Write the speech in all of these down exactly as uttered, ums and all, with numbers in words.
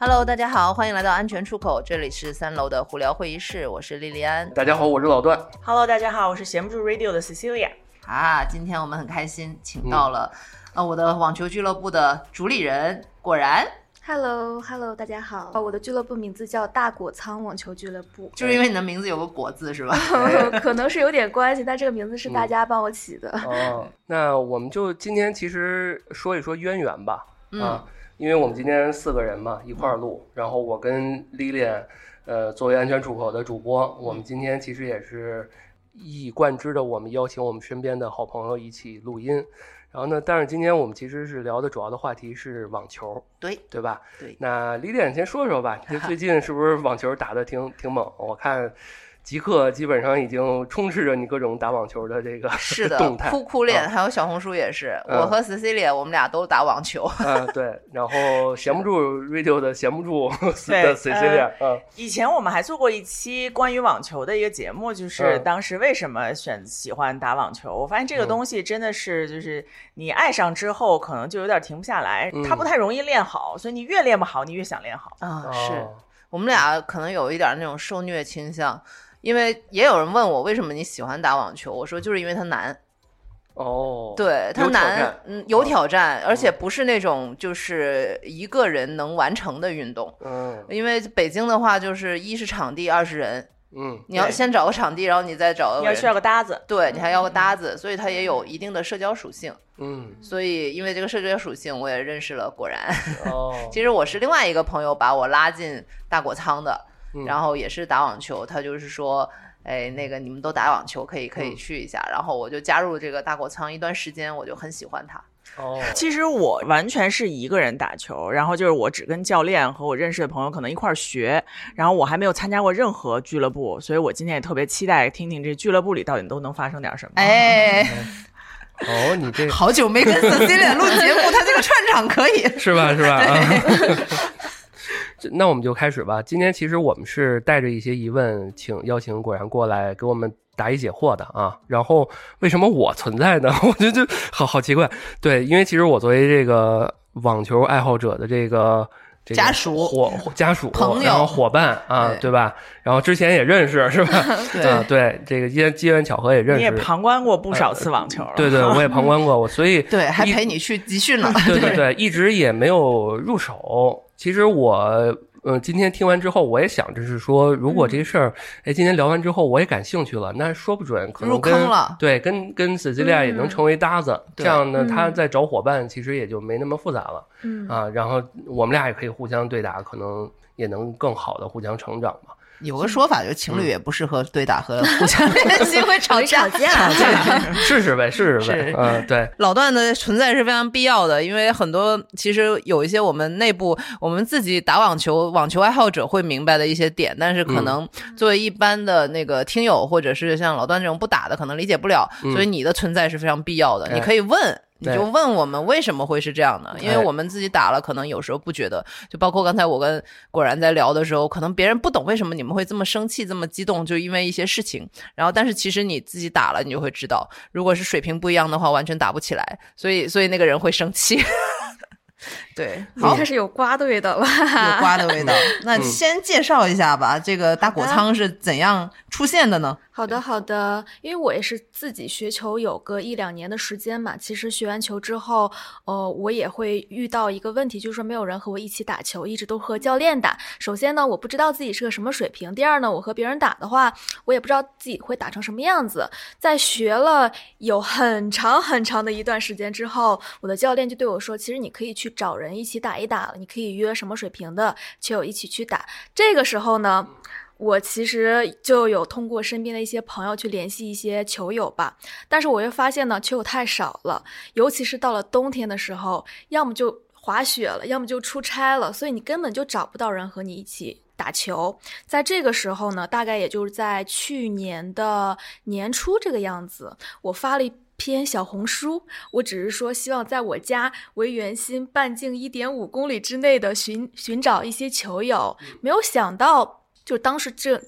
Hello， 大家好，欢迎来到安全出口，这里是三楼的胡聊会议室，我是莉莉安。 大家好，我是老段。 Hello， 大家好，我是闲不住 Radio 的 Cecilia。 啊，今天我们很开心，请到了、嗯、呃我的网球俱乐部的主理人果然。 Hello Hello， 大家好，我的俱乐部名字叫大果仓网球俱乐部， 就是因为你的名字有个果字是吧？ 可能是有点关系，但这个名字是大家帮我起的。 嗯、哦，那我们就今天其实说一说渊源吧。 嗯、 啊，因为我们今天四个人嘛一块儿录，然后我跟 Lilian 呃作为安全出口的主播，我们今天其实也是一以贯之的，我们邀请我们身边的好朋友一起录音。然后呢，但是今天我们其实是聊的主要的话题是网球， 对对吧？ 对。 那李典先说说吧，你最近是不是网球打得挺挺猛？我看极客基本上已经充斥着你各种打网球的这个是的动态， 酷酷练、嗯、还有小红书也是、嗯、我和 Cecilia 我们俩都打网球啊，对，然后闲不住 Radio 的闲不住的 Cecilia、呃嗯、以前我们还做过一期关于网球的一个节目，就是当时为什么选喜欢打网球、嗯、我发现这个东西真的是就是你爱上之后可能就有点停不下来、嗯、它不太容易练好，所以你越练不好你越想练好啊、哦。是我们俩可能有一点那种受虐倾向，因为也有人问我为什么你喜欢打网球，我说就是因为它难。 哦， 对，它难，嗯，有挑战、哦，而且不是那种就是一个人能完成的运动。 嗯， 因为北京的话，就是一是场地，二是人。 嗯， 你要先找个场地，然后你再找个人， 你要需要个搭子， 对，你还要个搭子、嗯，所以它也有一定的社交属性。 嗯， 所以因为这个社交属性，我也认识了果然。 哦， 其实我是另外一个朋友把我拉进大果仓的、 嗯， 然后也是打网球，他就是说。哎，那个你们都打网球，可以可以去一下、嗯，然后我就加入这个大果仓一段时间，我就很喜欢它。 哦， 其实我完全是一个人打球，然后就是我只跟教练和我认识的朋友可能一块儿学，然后我还没有参加过任何俱乐部，所以我今天也特别期待听听这俱乐部里到底都能发生点什么。 哎。 哦，你这好久没跟 Cecilia 录节目，他这个串场可以是吧？是吧？啊那我们就开始吧。今天其实我们是带着一些疑问，请邀请果然过来给我们答疑解惑的啊。然后为什么我存在呢？我觉得就好好奇怪。对，因为其实我作为这个网球爱好者的这个。这个、 家属伙家属朋友然后伙伴啊 对, 对吧，然后之前也认识是吧？ 对、 啊、对，这个机机缘巧合也认识， 你也旁观过不少次网球了、呃、 对对，我也旁观过我所以对还陪你去集训了对对对，一直也没有入手。其实我呃，今天听完之后，我也想着是说，如果这事儿，哎、嗯，今天聊完之后，我也感兴趣了，那说不准可能跟入坑了， 对，跟跟 Cecilia 也能成为搭子，嗯、这样呢，他在找伙伴其实也就没那么复杂了， 嗯啊，然后我们俩也可以互相对打，可能也能更好的互相成长嘛。 有个说法就是情侣也不适合对打和互相练习，会吵架吵架试试呗试试呗嗯，对， 老段的存在是非常必要的，因为很多其实有一些我们内部我们自己打网球网球爱好者会明白的一些点，但是可能作为一般的那个听友、嗯、或者是像老段这种不打的可能理解不了、嗯、所以你的存在是非常必要的、嗯、你可以问你就问我们为什么会是这样的，因为我们自己打了可能有时候不觉得，就包括刚才我跟果然在聊的时候，可能别人不懂为什么你们会这么生气这么激动，就因为一些事情，然后但是其实你自己打了你就会知道，如果是水平不一样的话完全打不起来，所以所以那个人会生气对， 好，开始有瓜的味道了， 有瓜的味道。那先介绍一下吧，这个大果仓是怎样出现的呢？ 好的好的，因为我也是自己学球有个一两年的时间嘛，其实学完球之后呃，我也会遇到一个问题，就是说没有人和我一起打球，一直都和教练打。首先呢，我不知道自己是个什么水平，第二呢，我和别人打的话我也不知道自己会打成什么样子。在学了有很长很长的一段时间之后，我的教练就对我说，其实你可以去找人一起打一打了，你可以约什么水平的球友一起去打。这个时候呢，我其实就有通过身边的一些朋友去联系一些球友吧，但是我又发现呢，球友太少了，尤其是到了冬天的时候，要么就滑雪了，要么就出差了，所以你根本就找不到人和你一起打球。在这个时候呢，大概也就是在去年的年初这个样子，我发了一篇小红书，我只是说希望在我家为圆心半径 一点五公里之内的寻寻找一些球友，没有想到就当时这这种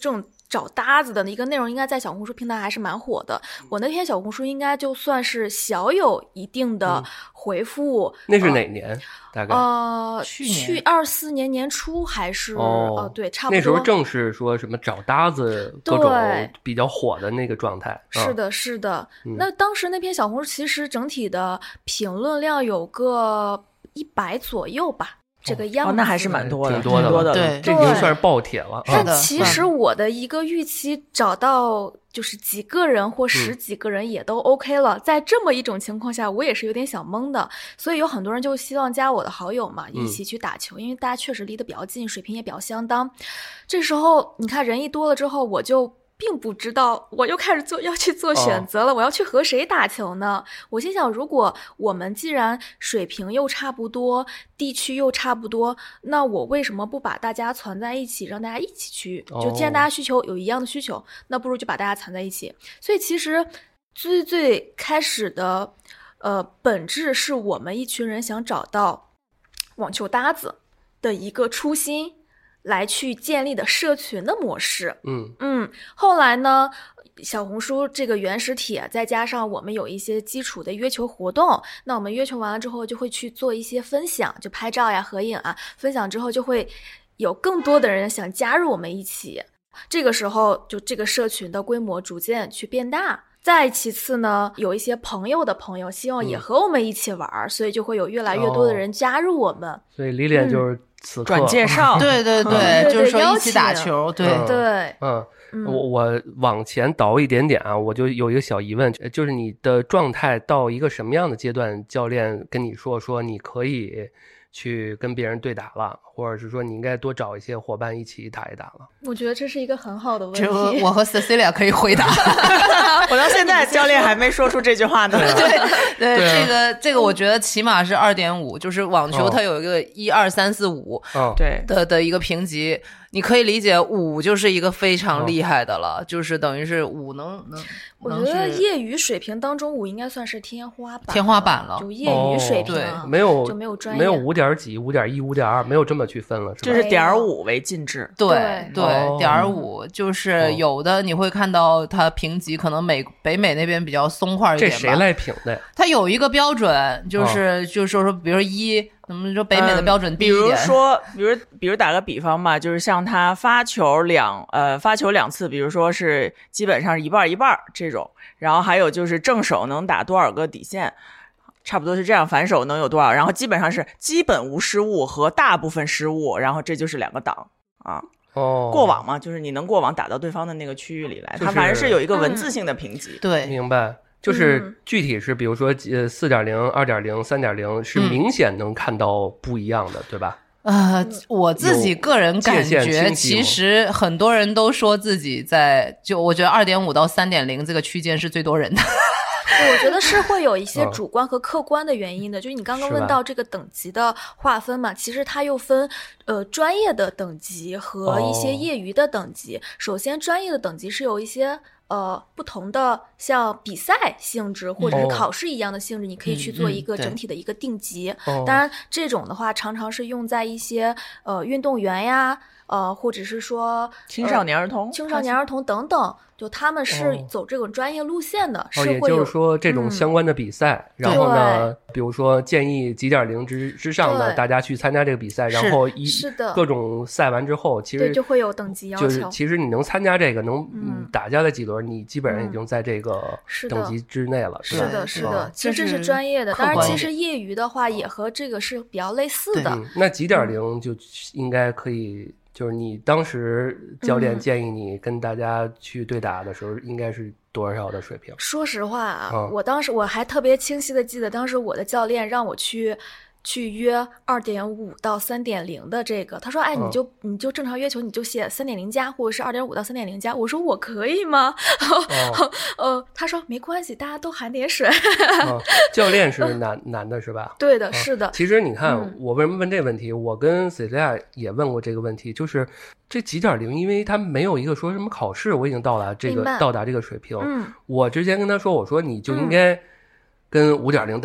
找搭子的一个内容应该在小红书平台还是蛮火的，我那篇小红书应该就算是小有一定的回复。 嗯、那是哪年？呃、大概呃， 去年去二四年年初还是哦、 呃，对，差不多。 那时候正是说什么找搭子各种比较火的那个状态。 是的，是的。 嗯、 那当时那篇小红书其实整体的评论量有个一百左右吧。这个样子、 哦、那还是蛮多的， 挺多的， 多的， 对， 这已经算是爆帖了。 但其实我的一个预期找到就是几个人或十几个人也都 OK 了，嗯、在这么一种情况下，我也是有点小懵的。所以有很多人就希望加我的好友嘛，一起去打球，嗯、因为大家确实离得比较近，水平也比较相当。这时候你看人一多了之后，我就并不知道，我又开始做要去做选择了、哦、我要去和谁打球呢？我心想，如果我们既然水平又差不多，地区又差不多，那我为什么不把大家攒在一起，让大家一起去？就既然大家需求有一样的需求，那不如就把大家攒在一起。所以其实最最开始的呃本质是我们一群人想找到网球搭子的一个初心，来去建立的社群的模式。 嗯嗯，后来呢，小红书这个原始帖，再加上我们有一些基础的约球活动，那我们约球完了之后就会去做一些分享，就拍照呀、合影啊，分享之后就会有更多的人想加入我们一起，这个时候就这个社群的规模逐渐去变大。再其次呢，有一些朋友的朋友希望也和我们一起玩、嗯、所以就会有越来越多的人加入我们、哦、 所以李脸就是此刻、 嗯、转介绍对对对、嗯、就是说一起打球，对、 嗯、 对嗯我我往前倒一点点啊，我就有一个小疑问，就是你的状态到一个什么样的阶段，教练跟你说说你可以去跟别人对打了，或者是说你应该多找一些伙伴一起打一打了？ 我觉得这是一个很好的问题， 只有我和 Cecilia 可以回答。 我到现在教练还没说出这句话呢。 对 对, 对、啊，这个这个我觉得起码是 二点五， 就是网球它有一个一二三四五对的的一个评级。你可以理解五就是一个非常厉害的了，哦、就是等于是五能能。 我觉得业余水平当中五应该算是天花板， 天花板了， 就业余水平、 哦、 对，没有就没有专业， 没有五点几、五点一、五点二，没有这么去分了，是吧？ 就是点五为进制， 对对，点五就是有的你会看到它评级可能美北美那边比较松快一点吧。 这谁来评的呀？ 它有一个标准，就是、哦、就是说，比如一。咱们说北美的标准低一点、 嗯、比如说比如比如打个比方吧，就是像他发球两呃发球两次，比如说是基本上一半一半这种，然后还有就是正手能打多少个底线，差不多是这样，反手能有多少，然后基本上是基本无失误和大部分失误，然后这就是两个档啊。 哦， 过网嘛，就是你能过网打到对方的那个区域里来，它、就是、反正是有一个文字性的评级、 嗯、对， 明白。就是具体是比如说呃 四点零、二点零、三点零 是明显能看到不一样的、嗯、对吧？ 呃我自己个人感觉其实很多人都说自己在就我觉得 二点五 到 三点零 这个区间是最多人的。 我觉得是会有一些主观和客观的原因的、嗯、就是你刚刚问到这个等级的划分嘛，其实它又分呃专业的等级和一些业余的等级、哦、首先专业的等级是有一些呃，不同的像比赛性质或者是考试一样的性质、哦、你可以去做一个整体的一个定级、嗯嗯、当然这种的话常常是用在一些呃运动员呀呃或者是说青少年儿童、 呃、青少年儿童等等，就他们是走这种专业路线的、哦、是会有、 哦、也就是说这种相关的比赛、嗯、然后呢比如说建议几点零之之上的大家去参加这个比赛，然后一是的各种赛完之后其实对就会有等级要求， 就是其实你能参加这个能、嗯、打下来几轮你基本上已经在这个等级之内了、 嗯、是的是的，其实这是专业的，当然其实业余的话也和这个是比较类似的、 嗯、那几点零就应该可以就是你当时教练建议你跟大家去对打的时候应该是多少的水平？ 说实话啊、 嗯、 我当时我还特别清晰的记得当时我的教练让我去去约 二点五 到 三点零 的这个，他说哎你就、嗯、你就正常约球你就写 三点零 加或者是 二点五 到 三点零 加，我说我可以吗？哦、呃他说没关系大家都含点水、 哦、教练是男男的是吧？ 对的、 哦、 是的。 其实你看、嗯、我为什么问这个问题，我跟 Celia 也问过这个问题，就是这几点零因为他没有一个说什么考试我已经到达这个到达这个水平、 嗯、 我之前跟他说我说你就应该跟五点零打、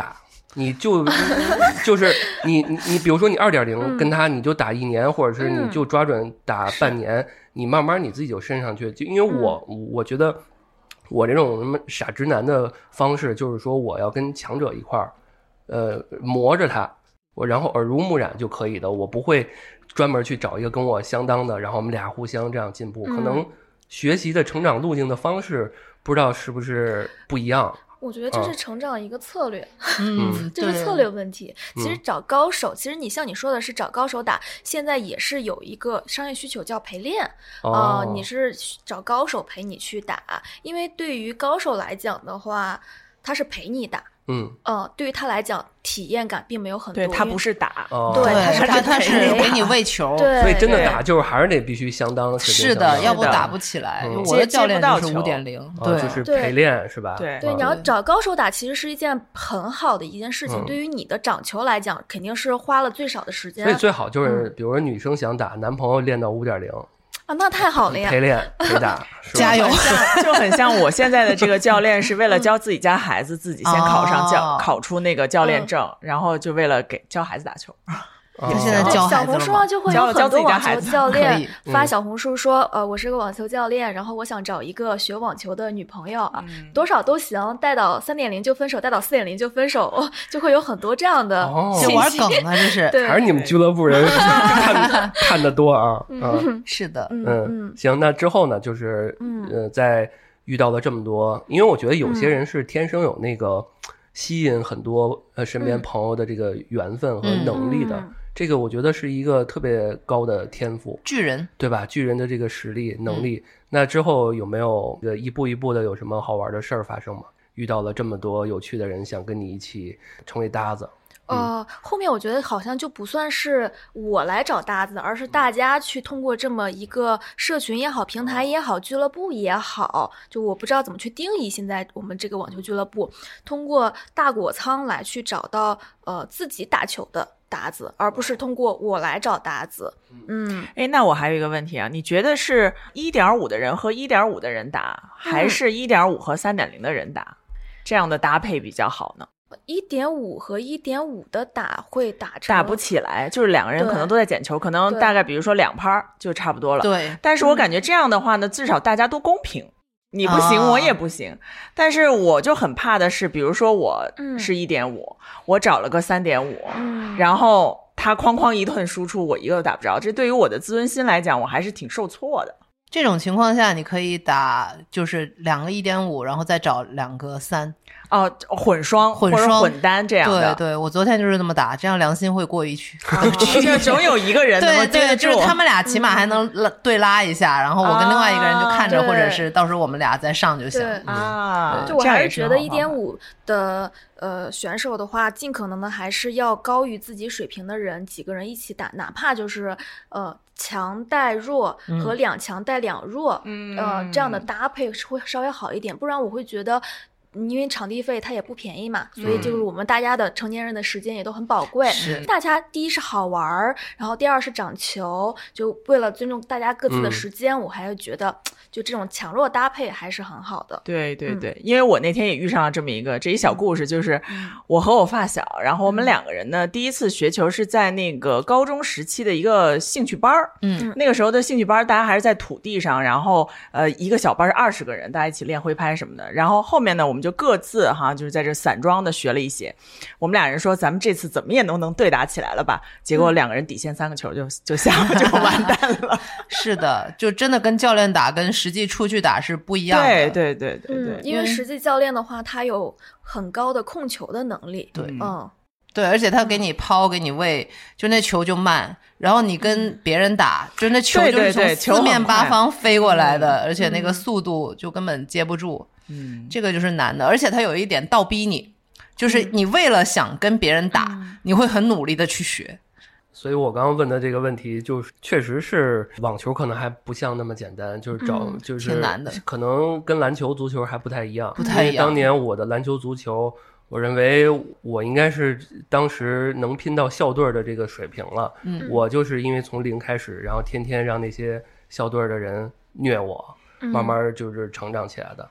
你就就是你你你，比如说你二点零跟他你就打一年，或者是你就抓准打半年，你慢慢你自己就升上去。就因为我我觉得我这种什么傻直男的方式，就是说我要跟强者一块儿，呃，磨着他，我然后耳濡目染就可以的，我不会专门去找一个跟我相当的，然后我们俩互相这样进步。可能学习的成长路径的方式，不知道是不是不一样。 我觉得这是成长一个策略， 嗯， 这是策略问题。其实找高手，其实你像你说的是找高手打，现在也是有一个商业需求叫陪练啊、 哦呃，你是找高手陪你去打，因为对于高手来讲的话，他是陪你打。 嗯， 呃，对于他来讲，体验感并没有很多。 对，他不是打， 哦、 对， 他是他他是给你喂球， 对， 所以真的打就是还是得必须相当是的，要不打不起来。 嗯、 我的教练就是五点零，对、 哦，就是陪练是吧？ 对对，你要找高手打，其实是一件很好的一件事情。 嗯、 对于你的长球来讲，肯定是花了最少的时间。 所以最好就是，比如说女生想打，男朋友练到五点零。 啊，那太好了呀！ 陪练陪打， 加油！ 就很像我现在的这个教练，是为了教自己家孩子，自己先考上教， 哦、 考出那个教练证，嗯、然后就为了给教孩子打球。 他现在教小红书上就会有很多网球教练发小红书说，呃，我是个网球教练，然后我想找一个学网球的女朋友啊，嗯、多少都行，带到三点零就分手，带到四点零就分手，就会有很多这样的信息。玩梗啊，这是。 对， 还是你们俱乐部人看看得多啊。 嗯，是的， 嗯，行，那之后呢，就是呃，在遇到了这么多，因为我觉得有些人是天生有那个吸引很多呃身边朋友的这个缘分和能力的。嗯嗯这个我觉得是一个特别高的天赋， 巨人， 对吧？巨人的这个实力能力。嗯、那之后有没有一步一步的有什么好玩的事儿发生吗？遇到了这么多有趣的人，想跟你一起成为搭子。 嗯、呃，后面我觉得好像就不算是我来找搭子，而是大家去通过这么一个社群也好、平台也好、俱乐部也好，就我不知道怎么去定义现在我们这个网球俱乐部，通过大果仓来去找到呃自己打球的搭子，而不是通过我来找搭子。嗯， 哎，那我还有一个问题啊，你觉得是 一点五 的人和 一点五 的人打，还是 一点五 和 三点零 的人打，这样的搭配比较好呢？ 一点五 和 一点五 的打会打成打不起来，就是两个人可能都在捡球，可能大概比如说两拍就差不多了。 对， 但是我感觉这样的话呢，至少大家都公平。你不行，我也不行。但是我就很怕的是，比如说我是 一点五、嗯、我找了个 三点五、嗯、然后他哐哐一顿输出，我一个都打不着，这对于我的自尊心来讲，我还是挺受挫的。 这种情况下你可以打就是两个 一点五 然后再找两个三哦，混双混双或者混单这样的。 对对，我昨天就是这么打，这样良心会过意去。 就总有一个人能够接得住， 对对，就是他们俩起码还能拉、嗯、对拉一下，然后我跟另外一个人就看着，啊、或者是到时候我们俩再上就行。 对啊， 就我还是觉得 一点五 的呃选手的话，尽可能的还是要高于自己水平的人几个人一起打，哪怕就是呃强带弱和两强带两弱，嗯、呃这样的搭配是会稍微好一点，不然我会觉得。因为场地费它也不便宜嘛，所以就是我们大家的成年人的时间也都很宝贵。 是， 大家第一是好玩，然后第二是长球，就为了尊重大家各自的时间，嗯、我还是觉得就这种强弱搭配还是很好的。 对对对，嗯、因为我那天也遇上了这么一个这一小故事，就是我和我发小，然后我们两个人呢，第一次学球是在那个高中时期的一个兴趣班儿。嗯，那个时候的兴趣班，大家还是在土地上，然后呃一个小班是二十个人，大家一起练挥拍什么的。然后后面呢，我们就各自哈，就是在这散装的学了一些。我们俩人说，咱们这次怎么也能能对打起来了吧？结果两个人底线三个球就就下了，就完蛋了。 是的，就真的跟教练打跟实际出去打是不一样的。 对对对对对， 嗯、因为实际教练的话，他有很高的控球的能力。 对， 嗯。 对，而且他给你抛给你喂，就那球就慢，然后你跟别人打，就那球就是从四面八方飞过来的，而且那个速度就根本接不住。嗯，这个就是难的，而且他有一点倒逼你，就是你为了想跟别人打，嗯、你会很努力的去学。 所以我刚刚问的这个问题，就是确实是网球可能还不像那么简单，就是找、嗯、就是挺难的， 可能跟篮球、足球还不太一样。 不太一样。 当年我的篮球、足球。我认为我应该是当时能拼到校队的这个水平了。嗯，我就是因为从零开始，然后天天让那些校队的人虐我，慢慢就是成长起来的。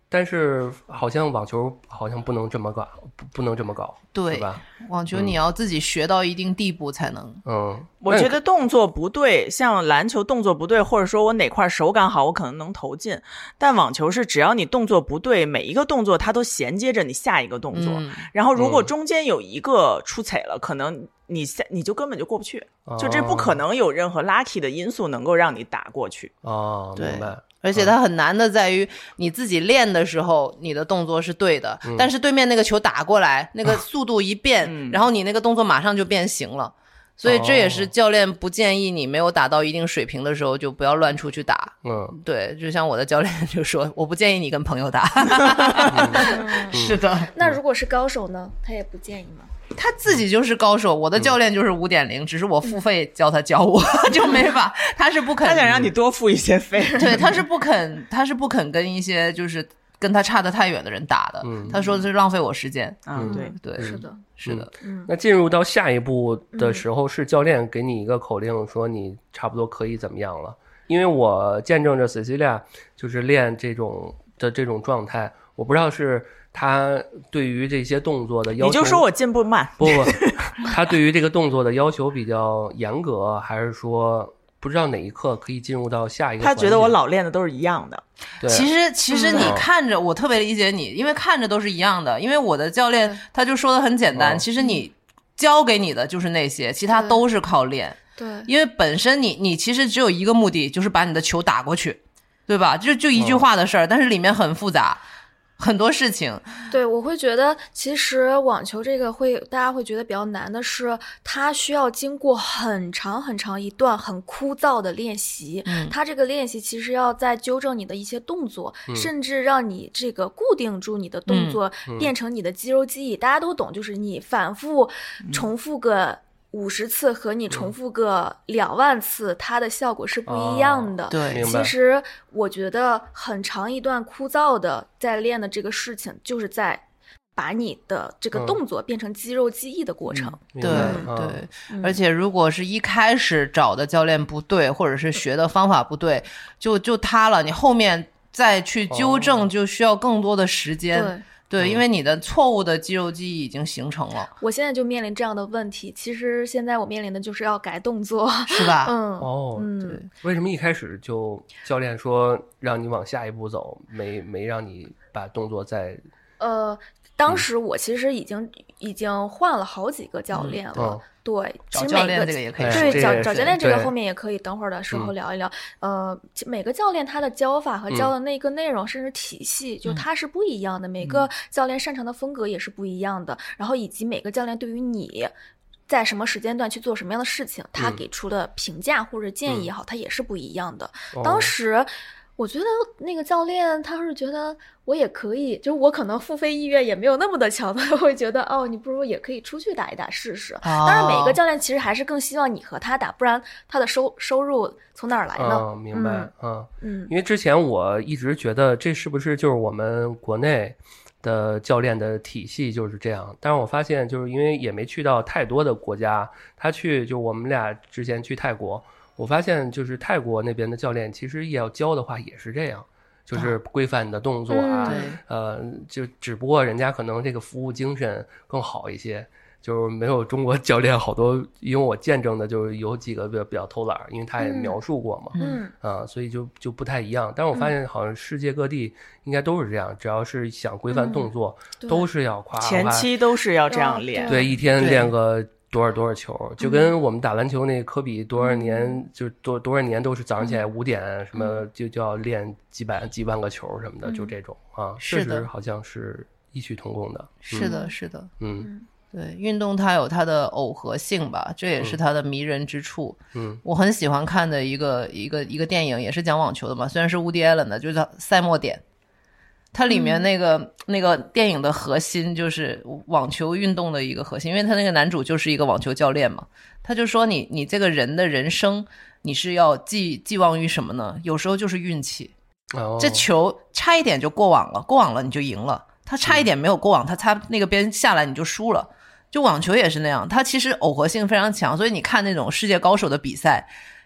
但是好像网球好像不能这么搞，不不能这么搞， 对吧？ 网球你要自己学到一定地步才能。 嗯， 我觉得动作不对，像篮球动作不对，或者说我哪块手感好，我可能能投进。但网球是只要你动作不对，每一个动作它都衔接着你下一个动作， 嗯、 然后如果中间有一个出彩了，嗯、可能你下你就根本就过不去， 哦、 就这不可能有任何 lucky 的因素能够让你打过去。 哦，明白。 而且它很难的在于你自己练的时候你的动作是对的、嗯、但是对面那个球打过来那个速度一变、嗯、然后你那个动作马上就变形了，所以这也是教练不建议你没有打到一定水平的时候就不要乱出去打。 嗯， 对，就像我的教练就说我不建议你跟朋友打。 嗯、 是的。 那如果是高手呢，他也不建议吗？ 他自己就是高手，我的教练就是 五点零、嗯、只是我付费教他教我就没法，他是不肯， 他想让你多付一些费。 对，他是不肯，他是不肯跟一些就是跟他差得太远的人打的、嗯、他说是浪费我时间。 嗯，对对， 是的是的、 嗯、那进入到下一步的时候、嗯、是教练给你一个口令说你差不多可以怎么样了？因为我见证着 Cecilia 就是练这种的这种状态，我不知道是他对于这些动作的要求， 你就说我进步慢。 不不，他对于这个动作的要求比较严格，还是说不知道哪一刻可以进入到下一个环节？ 他觉得我老练的都是一样的。 对， 其实其实你看着、嗯、我特别理解你，因为看着都是一样的。因为我的教练他就说的很简单、哦，其实你教给你的就是那些，其他都是靠练。 对， 因为本身你你其实只有一个目的，就是把你的球打过去，对吧？就就一句话的事儿、哦，但是里面很复杂。很多事情。 对，我会觉得其实网球这个会大家会觉得比较难的是它需要经过很长很长一段很枯燥的练习、嗯、它这个练习其实要在纠正你的一些动作、嗯、甚至让你这个固定住你的动作、嗯、变成你的肌肉记忆、嗯、大家都懂，就是你反复重复个五十次和你重复个两万次、嗯、它的效果是不一样的、哦、 对， 其实我觉得很长一段枯燥的在练的这个事情就是在把你的这个动作变成肌肉记忆的过程、 嗯、对对、嗯、而且如果是一开始找的教练不对或者是学的方法不对就就塌了，你后面再去纠正就需要更多的时间、哦对对，因为你的错误的肌肉记忆已经形成了。 我现在就面临这样的问题，其实现在我面临的就是要改动作， 是吧？ 嗯， 哦， 嗯， 对。为什么一开始就教练说让你往下一步走，没没让你把动作再…… 呃，当时我其实已经、嗯、已经换了好几个教练了。嗯哦对， 找教练这个也可以， 对，找找教练这个后面也可以，等会儿的时候聊一聊。呃，每个教练他的教法和教的那个内容，嗯、甚至体系，就他是不一样的、嗯。每个教练擅长的风格也是不一样的，嗯、然后以及每个教练对于你在什么时间段去做什么样的事情，嗯、他给出的评价或者建议也好，他、嗯、也是不一样的。 哦、 当时。我觉得那个教练他是觉得我也可以，就我可能付费意愿也没有那么的强，他会觉得哦，你不如也可以出去打一打试试。当然，每个教练其实还是更希望你和他打，不然他的收收入从哪儿来呢？ 哦、明白，嗯嗯, 嗯， 因为之前我一直觉得这是不是就是我们国内的教练的体系就是这样，但是我发现就是因为也没去到太多的国家，他去就我们俩之前去泰国。我发现就是泰国那边的教练其实也要教的话也是这样，就是规范你的动作啊、 嗯、 呃就只不过人家可能这个服务精神更好一些，就是没有中国教练好多，因为我见证的就是有几个比较比较偷懒，因为他也描述过嘛， 嗯啊、呃，所以就就不太一样。但是我发现好像世界各地应该都是这样，只要是想规范动作、嗯、都是要夸前期都是要这样练， 对，一天练个多少多少球，就跟我们打篮球那科比多少年、嗯、就多多少年都是早上起来五点、嗯、什么就就要练几百几万个球什么的、嗯、就这种啊，确实好像是异曲同工的。 是的是的， 嗯， 对，运动它有它的耦合性吧，这也是它的迷人之处。 嗯， 我很喜欢看的一个一个一个电影也是讲网球的嘛，虽然是 Woody Allen 的，就叫赛末点。它里面那个、嗯、那个电影的核心就是网球运动的一个核心，因为他那个男主就是一个网球教练嘛，他就说你你这个人的人生你是要寄寄望于什么呢？有时候就是运气、 哦、 这球差一点就过网了，过网了你就赢了，他差一点没有过网，他差那个边下来你就输了，就网球也是那样，它其实耦合性非常强，所以你看那种世界高手的比赛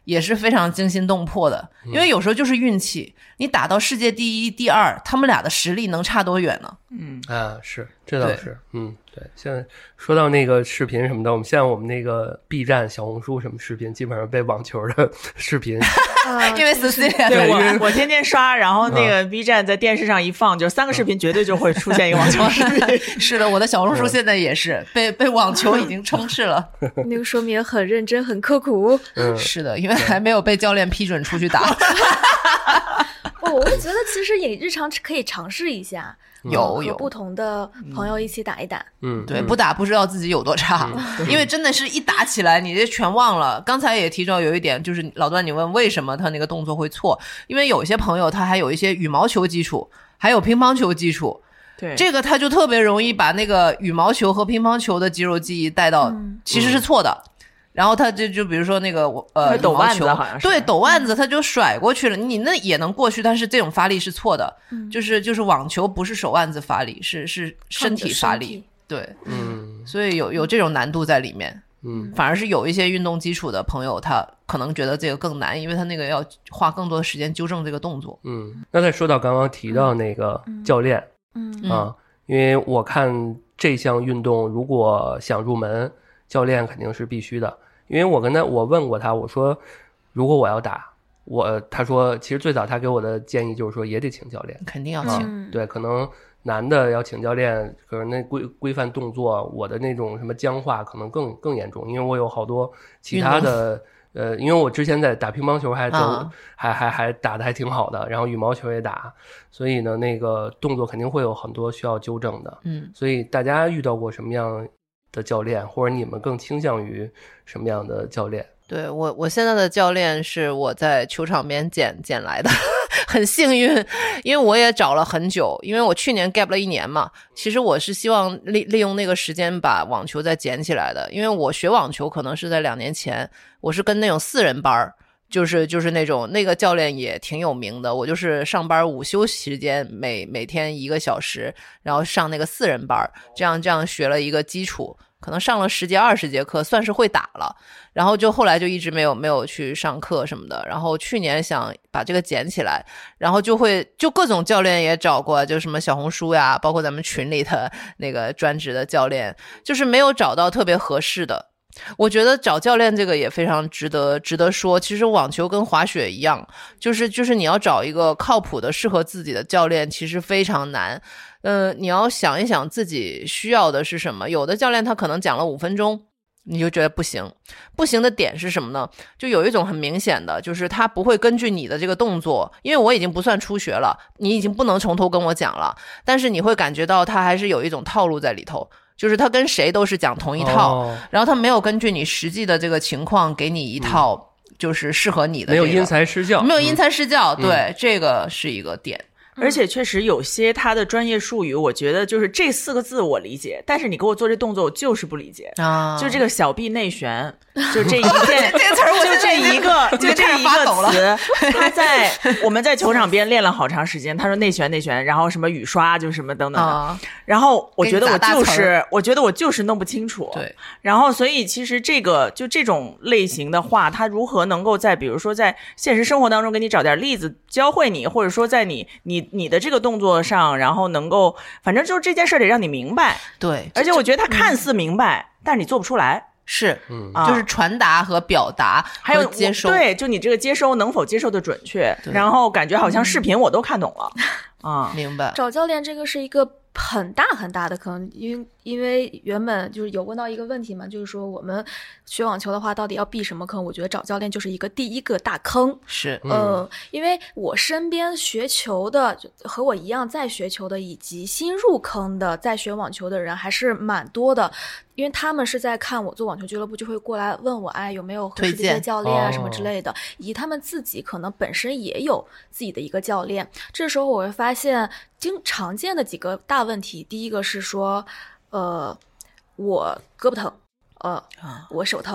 也是非常惊心动魄的，因为有时候就是运气，你打到世界第一、第二，他们俩的实力能差多远呢？ 嗯啊，是，这倒是，嗯，对。现在说到那个视频什么的，我们现在我们那个 B 站、小红书什么视频，基本上被网球的视频， 因为 Cecilia 对我我天天刷，然后那个 B 站在电视上一放，就三个视频绝对就会出现一个网球视频。 是的，我的小红书现在也是被被网球已经充斥了。 那个说明很认真、很刻苦。 嗯， 是的，因为还没有被教练批准出去打。 哦，我觉得其实也日常可以尝试一下， 有有和不同的朋友一起打一打。 嗯， 对，不打不知道自己有多差，嗯、因为真的是一打起来，你这全忘了。刚才也提到有一点，就是老段，你问为什么他那个动作会错，因为有些朋友他还有一些羽毛球基础，还有乒乓球基础。 对， 这个他就特别容易把那个羽毛球和乒乓球的肌肉记忆带到， 嗯、 其实是错的。然后他就就比如说那个呃抖腕子好像是对抖腕子他就甩过去了，你那也能过去，但是这种发力是错的，嗯、就是就是网球不是手腕子发力，是是身体发力，对， 嗯， 所以有有这种难度在里面， 嗯， 反而是有一些运动基础的朋友，他可能觉得这个更难，因为他那个要花更多的时间纠正这个动作。 嗯，那再说到刚刚提到那个教练， 嗯啊，因为我看这项运动如果想入门，教练肯定是必须的。因为我跟他我问过他，我说如果我要打我，他说其实最早他给我的建议就是说也得请教练， 肯定要请、 嗯、对，可能男的要请教练，可能那规规范动作，我的那种什么僵化可能更更严重，因为我有好多其他的呃，因为我之前在打乒乓球还都、啊、还还还打得还挺好的，然后羽毛球也打，所以呢那个动作肯定会有很多需要纠正的。 嗯， 所以大家遇到过什么样的教练，或者你们更倾向于什么样的教练？ 对，我我现在的教练是我在球场边捡捡来的，很幸运，因为我也找了很久，因为我去年 gap 了一年嘛，其实我是希望利利用那个时间把网球再捡起来的，因为我学网球可能是在两年前，我是跟那种四人班，就是就是那种那个教练也挺有名的，我就是上班午休时间每每天一个小时，然后上那个四人班，这样这样学了一个基础，可能上了十节二十节课，算是会打了。然后就后来就一直没有没有去上课什么的。然后去年想把这个捡起来，然后就会就各种教练也找过，就什么小红书呀，包括咱们群里的那个专职的教练，就是没有找到特别合适的。我觉得找教练这个也非常值得值得说，其实网球跟滑雪一样，就是就是你要找一个靠谱的适合自己的教练其实非常难。呃，你要想一想自己需要的是什么，有的教练他可能讲了五分钟你就觉得不行，不行的点是什么呢？就有一种很明显的，就是他不会根据你的这个动作，因为我已经不算初学了，你已经不能从头跟我讲了，但是你会感觉到他还是有一种套路在里头，就是他跟谁都是讲同一套、哦、然后他没有根据你实际的这个情况给你一套就是适合你的、这个嗯、没有因材施教， 没有因材施教、嗯、对、 嗯、 这个是一个点。 而且确实有些他的专业术语我觉得就是这四个字我理解，但是你给我做这动作我就是不理解啊！就这个小臂内旋，就这一件这个词儿， 就这一个就这一个词，他在我们在球场边练了好长时间，他说内旋内旋，然后什么雨刷就什么等等的、啊、然后我觉得我就是我觉得我就是弄不清楚。 对， 然后所以其实这个就这种类型的话，他如何能够在比如说在现实生活当中给你找点例子教会你，或者说在你你你的这个动作上，然后能够反正就是这件事得让你明白。 对， 而且我觉得他看似明白、嗯、但是你做不出来。 是，嗯，就是传达和表达还有接收， 对，就你这个接收能否接受的准确，然后感觉好像视频我都看懂了、 嗯、啊，明白。 找教练这个是一个很大很大的坑，因为因为原本就是有问到一个问题嘛，就是说我们学网球的话到底要避什么坑？我觉得找教练就是一个第一个大坑。 是， 嗯、呃，因为我身边学球的和我一样在学球的，以及新入坑的在学网球的人还是蛮多的。因为他们是在看我做网球俱乐部，就会过来问我，哎，有没有合适的一些教练啊什么之类的，以及他们自己可能本身也有自己的一个教练。这时候我会发现，经常见的几个大问题，第一个是说，呃，我胳膊疼，呃，我手疼，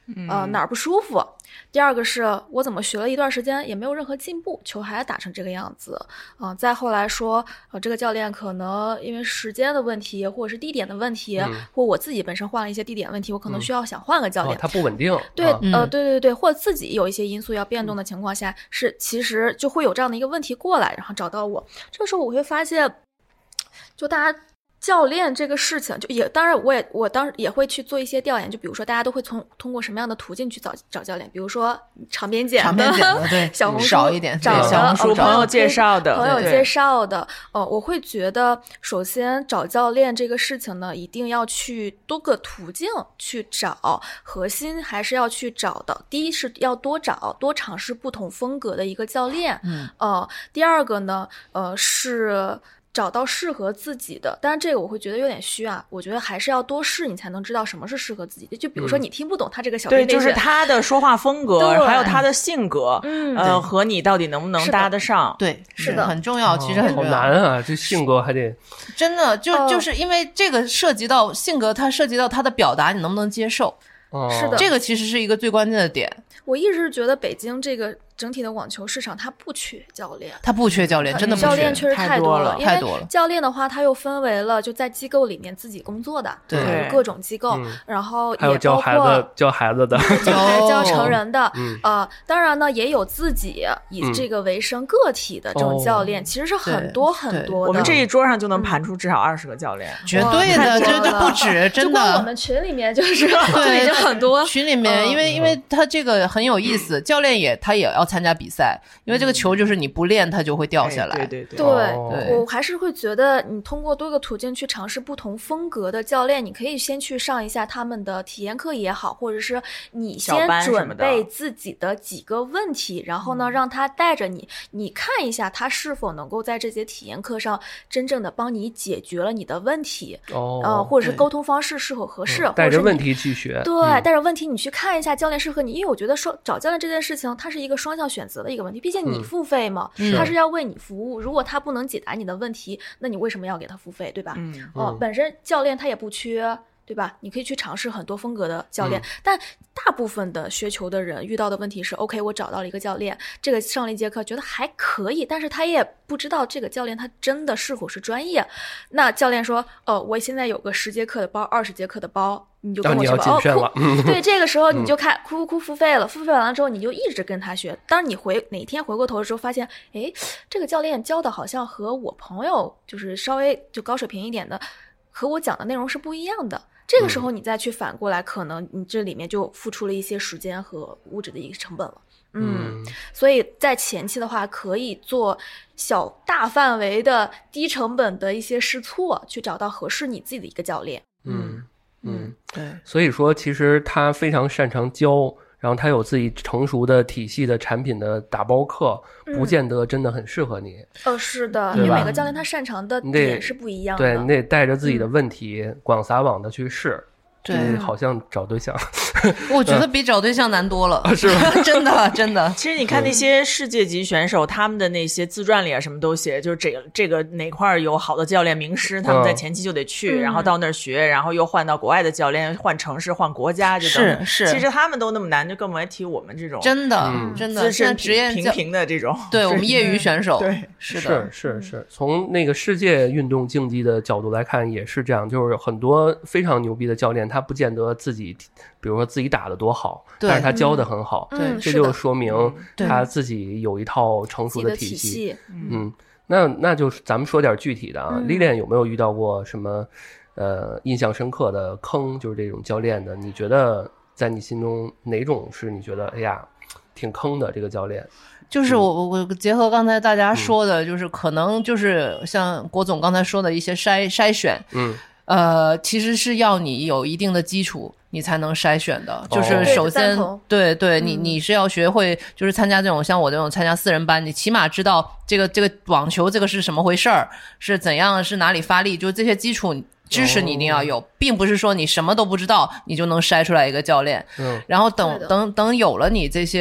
呃哪儿不舒服。第二个是我怎么学了一段时间也没有任何进步，球还打成这个样子。嗯、呃，再后来说，呃，这个教练可能因为时间的问题，或者是地点的问题，嗯、或我自己本身换了一些地点问题，我可能需要想换个教练。 嗯哦、他不稳定。 对， 啊、 呃，对对对，或者自己有一些因素要变动的情况下，嗯、是其实就会有这样的一个问题过来，然后找到我。这个时候我会发现，就大家。教练这个事情，就也当然我也我当时也会去做一些调研，就比如说大家都会从通过什么样的途径去找找教练，比如说长篇简的， 对， 小红书少一点， 找小红书朋友介绍的， 朋友介绍的，呃，我会觉得首先找教练这个事情呢，一定要去多个途径去找，核心还是要去找的。第一是要多找，多尝试不同风格的一个教练， 嗯， 呃，第二个呢，呃是。找到适合自己的，当然这个我会觉得有点虚啊。我觉得还是要多试，你才能知道什么是适合自己的。就比如说你听不懂他这个小编、 嗯、对，就是他的说话风格，还有他的性格， 嗯， 呃，和你到底能不能搭得上？ 对， 是的， 很重要，其实很重要。 好难啊，这性格还得真的就、呃、就是因为这个涉及到性格，它涉及到他的表达，你能不能接受？ 哦、 是的， 这个其实是一个最关键的点。 我一直是觉得北京这个整体的网球市场它不缺教练， 它不缺教练，真的不缺， 教练确实太多了， 太多了。 教练的话，它又分为了就在机构里面自己工作的， 对， 各种机构， 嗯、 然后也还有教孩子、教孩子的， 教教成人的， 嗯、 呃，当然呢，也有自己以这个为生个体的这种教练， 嗯、 其实是很多很多的。 我们这一桌上就能盘出至少二十个教练， 绝对的，这就不止，真的。 就光我们群里面就是就已经很多。 群里面，因为因为他这个很有意思，教练也他也要参加比赛。因为这个球就是你不练它就会掉下来， 哎、对对对， 对对我还是会觉得你通过多个途径去尝试不同风格的教练，你可以先去上一下他们的体验课也好，或者是你先准备自己的几个问题，然后呢让他带着你，你看一下他是否能够在这节体验课上真正的帮你解决了你的问题， 哦， 呃，或者是沟通方式是否合适， 嗯、带着问题去学， 对，嗯、带着问题你去看一下教练适合你，因为我觉得说找教练这件事情，它是一个双向选择的一个问题，毕竟你付费嘛， 嗯、 他是要为你服务。如果他不能解答你的问题，那你为什么要给他付费，对吧？ 嗯， 哦、呃，本身教练他也不缺，对吧？你可以去尝试很多风格的教练，嗯、但大部分的学球的人遇到的问题是 ，OK， 我找到了一个教练，这个上了一节课觉得还可以，但是他也不知道这个教练他真的是否是专业。那教练说，呃，我现在有个十节课的包，二十节课的包。你就跟我说哦， 哦，哭，对，这个时候你就看， 嗯、 哭哭哭付费了，付费完了之后，你就一直跟他学。当你回哪天回过头的时候，发现，哎，这个教练教的好像和我朋友就是稍微就高水平一点的，和我讲的内容是不一样的。这个时候你再去反过来，嗯、可能你这里面就付出了一些时间和物质的一个成本了。嗯，嗯所以在前期的话，可以做小大范围的低成本的一些试错，去找到合适你自己的一个教练。 嗯。 嗯，对， 所以说其实他非常擅长教，然后他有自己成熟的体系的产品的打包课，不见得真的很适合你。 嗯、哦，是的，因为每个教练他擅长的点是不一样的。 对，你得带着自己的问题、嗯、广撒网的去试。 对， 好像找对象， 我觉得比找对象难多了， 嗯、是吧？ 真的，真的。 其实你看那些世界级选手，他们的那些自传里啊，什么都写，就是这个这个哪块有好的教练名师，他们在前期就得去， 嗯、 然后到那儿学，然后又换到国外的教练，换城市，换国家，就等是是。 其实他们都那么难，就更别提我们这种真的、 嗯、 真的资深职业平平的这种， 对我们业余选手， 对， 是的， 是是是。从那个世界运动竞技的角度来看，也是这样，就是很多非常牛逼的教练，他不见得自己。比如说自己打得多好，但是他教得很好， 嗯、 这就说明他嗯自己有一套成熟的体系。 体系嗯，那那就是咱们说点具体的啊。历练有没有遇到过什么呃印象深刻的坑？就是这种教练的，你觉得在你心中哪种是你觉得哎呀挺坑的这个教练？ 就是我我结合刚才大家说的，嗯、就是可能就是像郭总刚才说的一些筛筛选， 嗯。 呃，其实是要你有一定的基础，你才能筛选的。 哦、 就是首先，对 对, 对，你嗯、 你是要学会，就是参加这种像我这种参加四人班，你起码知道这个这个网球这个是什么回事儿，是怎样，是哪里发力，就这些基础知识你一定要有，哦、并不是说你什么都不知道，你就能筛出来一个教练。 嗯， 然后等等等有了你这些。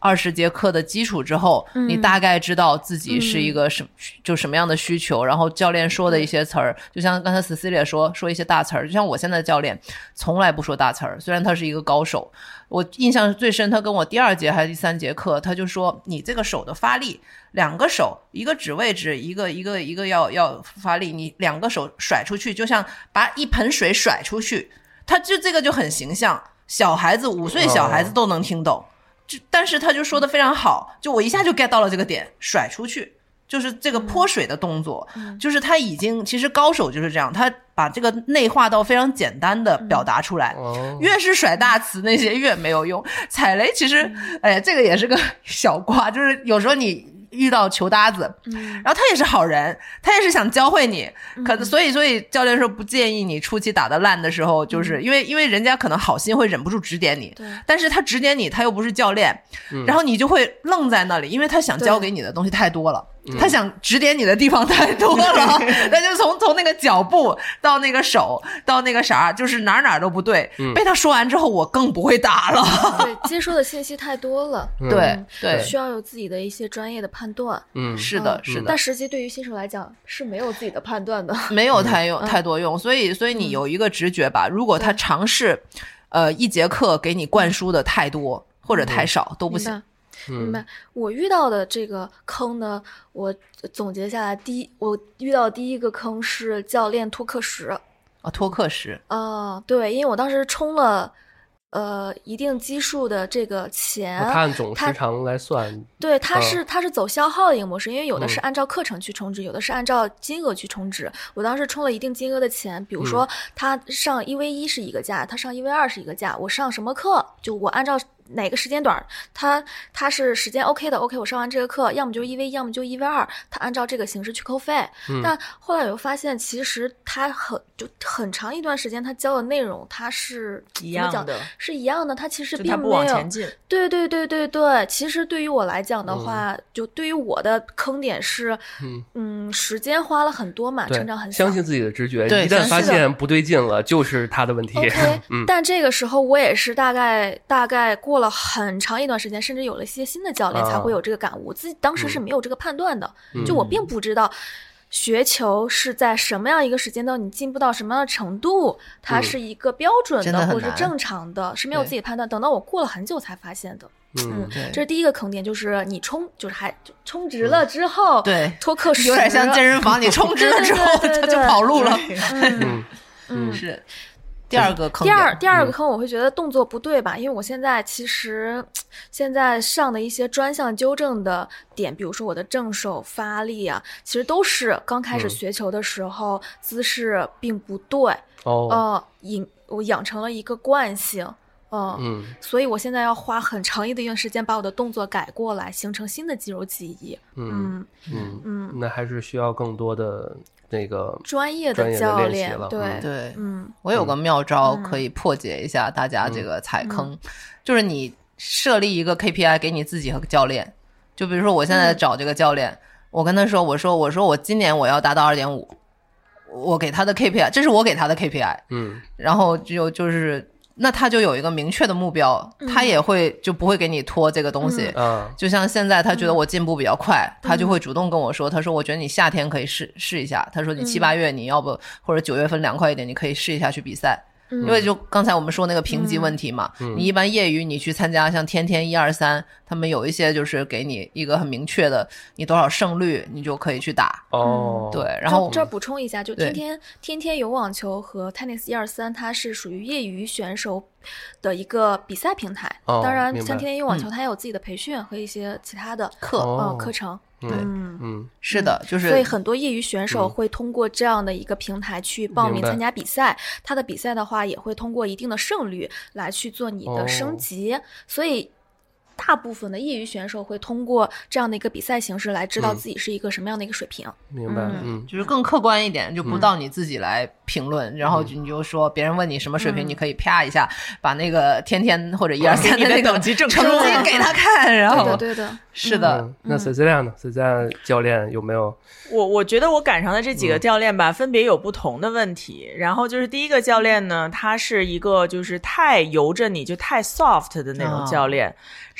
二十节课的基础之后， 嗯、 你大概知道自己是一个什、嗯、就什么样的需求，然后教练说的一些词儿，就像刚才 Cecilia 说说一些大词儿，就像我现在的教练从来不说大词儿，虽然他是一个高手。我印象最深，他跟我第二节还是第三节课，他就说你这个手的发力，两个手一个指位置，一个一个一个要要发力，你两个手甩出去，就像把一盆水甩出去，他就这个就很形象，小孩子五岁小孩子都能听懂。就但是他就说的非常好，就我一下就 get 到了这个点，甩出去就是这个泼水的动作、嗯、就是他已经其实高手就是这样，他把这个内化到非常简单的表达出来、嗯、越是甩大词那些越没有用。踩雷其实、嗯、哎呀这个也是个小瓜，就是有时候你遇到球搭子、嗯、然后他也是好人，他也是想教会你、嗯、可所以所以教练说不建议你初期打得烂的时候，就是因为因为人家可能好心会忍不住指点你，对，但是他指点你他又不是教练、嗯、然后你就会愣在那里，因为他想教给你的东西太多了，他想指点你的地方太多了，那就从从那个脚步到那个手到那个啥，就是哪哪都不对、嗯、被他说完之后我更不会打了。 对，接收的信息太多了、 嗯、对对， 需要有自己的一些专业的判断。 嗯，是的是的、嗯、 但实际对于新手来讲是没有自己的判断的， 没有太用、嗯、太多用，所以所以你有一个直觉吧、嗯、如果他尝试呃一节课给你灌输的太多、嗯、或者太少、嗯、都不行。 明白。我遇到的这个坑呢，我总结下来，第一，我遇到的第一个坑是教练脱课时。 啊，脱课时。 啊，对，因为我当时充了呃一定基数的这个钱， 他按总时长来算。 对，他是他是走消耗的一个模式，因为有的是按照课程去充值、嗯、有的是按照金额去充值。我当时充了一定金额的钱，比如说他上一 v 一是一个价，他上一 v 二是一个价，我上什么课就我按照哪个时间段他他是时间 OK 的 OK， 我上完这个课要么就一 v 一要么就一 v 二，他按照这个形式去扣费、嗯、但后来我又发现其实他很就很长一段时间他教的内容他是一样的， 是一样的，他其实并没有不往前进。 对对对对对，其实对于我来讲的话、嗯、就对于我的坑点是嗯嗯时间花了很多嘛，成长很小， 相信自己的直觉，一旦发现不对劲了就是他的问题。 OK、 嗯、 但这个时候我也是大概大概过过了很长一段时间，甚至有了一些新的教练才会有这个感悟、啊、自己当时是没有这个判断的、嗯、就我并不知道学球是在什么样一个时间段你进步到什么样的程度它是一个标准的、嗯、或者是正常的，是没有自己判断，等到我过了很久才发现的。嗯，这是第一个坑点，就是你充就是还充值了之后、嗯、 对脱课时有点像健身房，你充值了之后他就跑路了。 嗯嗯，是第二个坑， 第二第二个坑，我会觉得动作不对吧？嗯、因为我现在其实现在上的一些专项纠正的点，比如说我的正手发力啊，其实都是刚开始学球的时候、嗯、姿势并不对哦，呃，引我养成了一个惯性。嗯, 嗯，所以我现在要花很长一段时间把我的动作改过来，形成新的肌肉记忆。 嗯嗯嗯，那还是需要更多的那个专业的教练。对、 嗯、对，嗯，我有个妙招可以破解一下大家这个踩坑、嗯、就是你设立一个 K P I 给你自己和教练，就比如说我现在找这个教练、嗯、我跟他说我说我说我今年我要达到 二点五， 我给他的 K P I， 这是我给他的 K P I。 嗯，然后就就是那他就有一个明确的目标、嗯、他也会就不会给你拖这个东西、嗯、就像现在他觉得我进步比较快、嗯、他就会主动跟我说，他说我觉得你夏天可以试试一下，他说你七八月你要不、嗯、或者九月份凉快一点你可以试一下去比赛、嗯、因为就刚才我们说那个评级问题嘛、嗯、你一般业余你去参加像天天一二三，他们有一些就是给你一个很明确的你多少胜率你就可以去打哦、嗯。对，然后这儿补充一下，就天天天天有网球和 Tennis 一二三它是属于业余选手的一个比赛平台、哦、当然像天天有网球它也有自己的培训和一些其他的课、哦嗯、课程。 对，嗯嗯，是的，就是所以很多业余选手会通过这样的一个平台去报名参加比赛，他的比赛的话也会通过一定的胜率来去做你的升级、哦、所以大部分的业余选手会通过这样的一个比赛形式来知道自己是一个什么样的一个水平。 嗯、明白，嗯， 就是更客观一点，就不到你自己来评论、嗯、然后你就说别人问你什么水平、嗯、你可以啪一下把那个天天或者一二三的那个等级证成绩给他看，然后对的对的， 是的、 嗯、那 Cecilia 呢 Cecilia 教练有没有？ 我我觉得我赶上的这几个教练吧、嗯、分别有不同的问题。然后就是第一个教练呢，他是一个就是太由着你就太 soft 的那种教练、哦、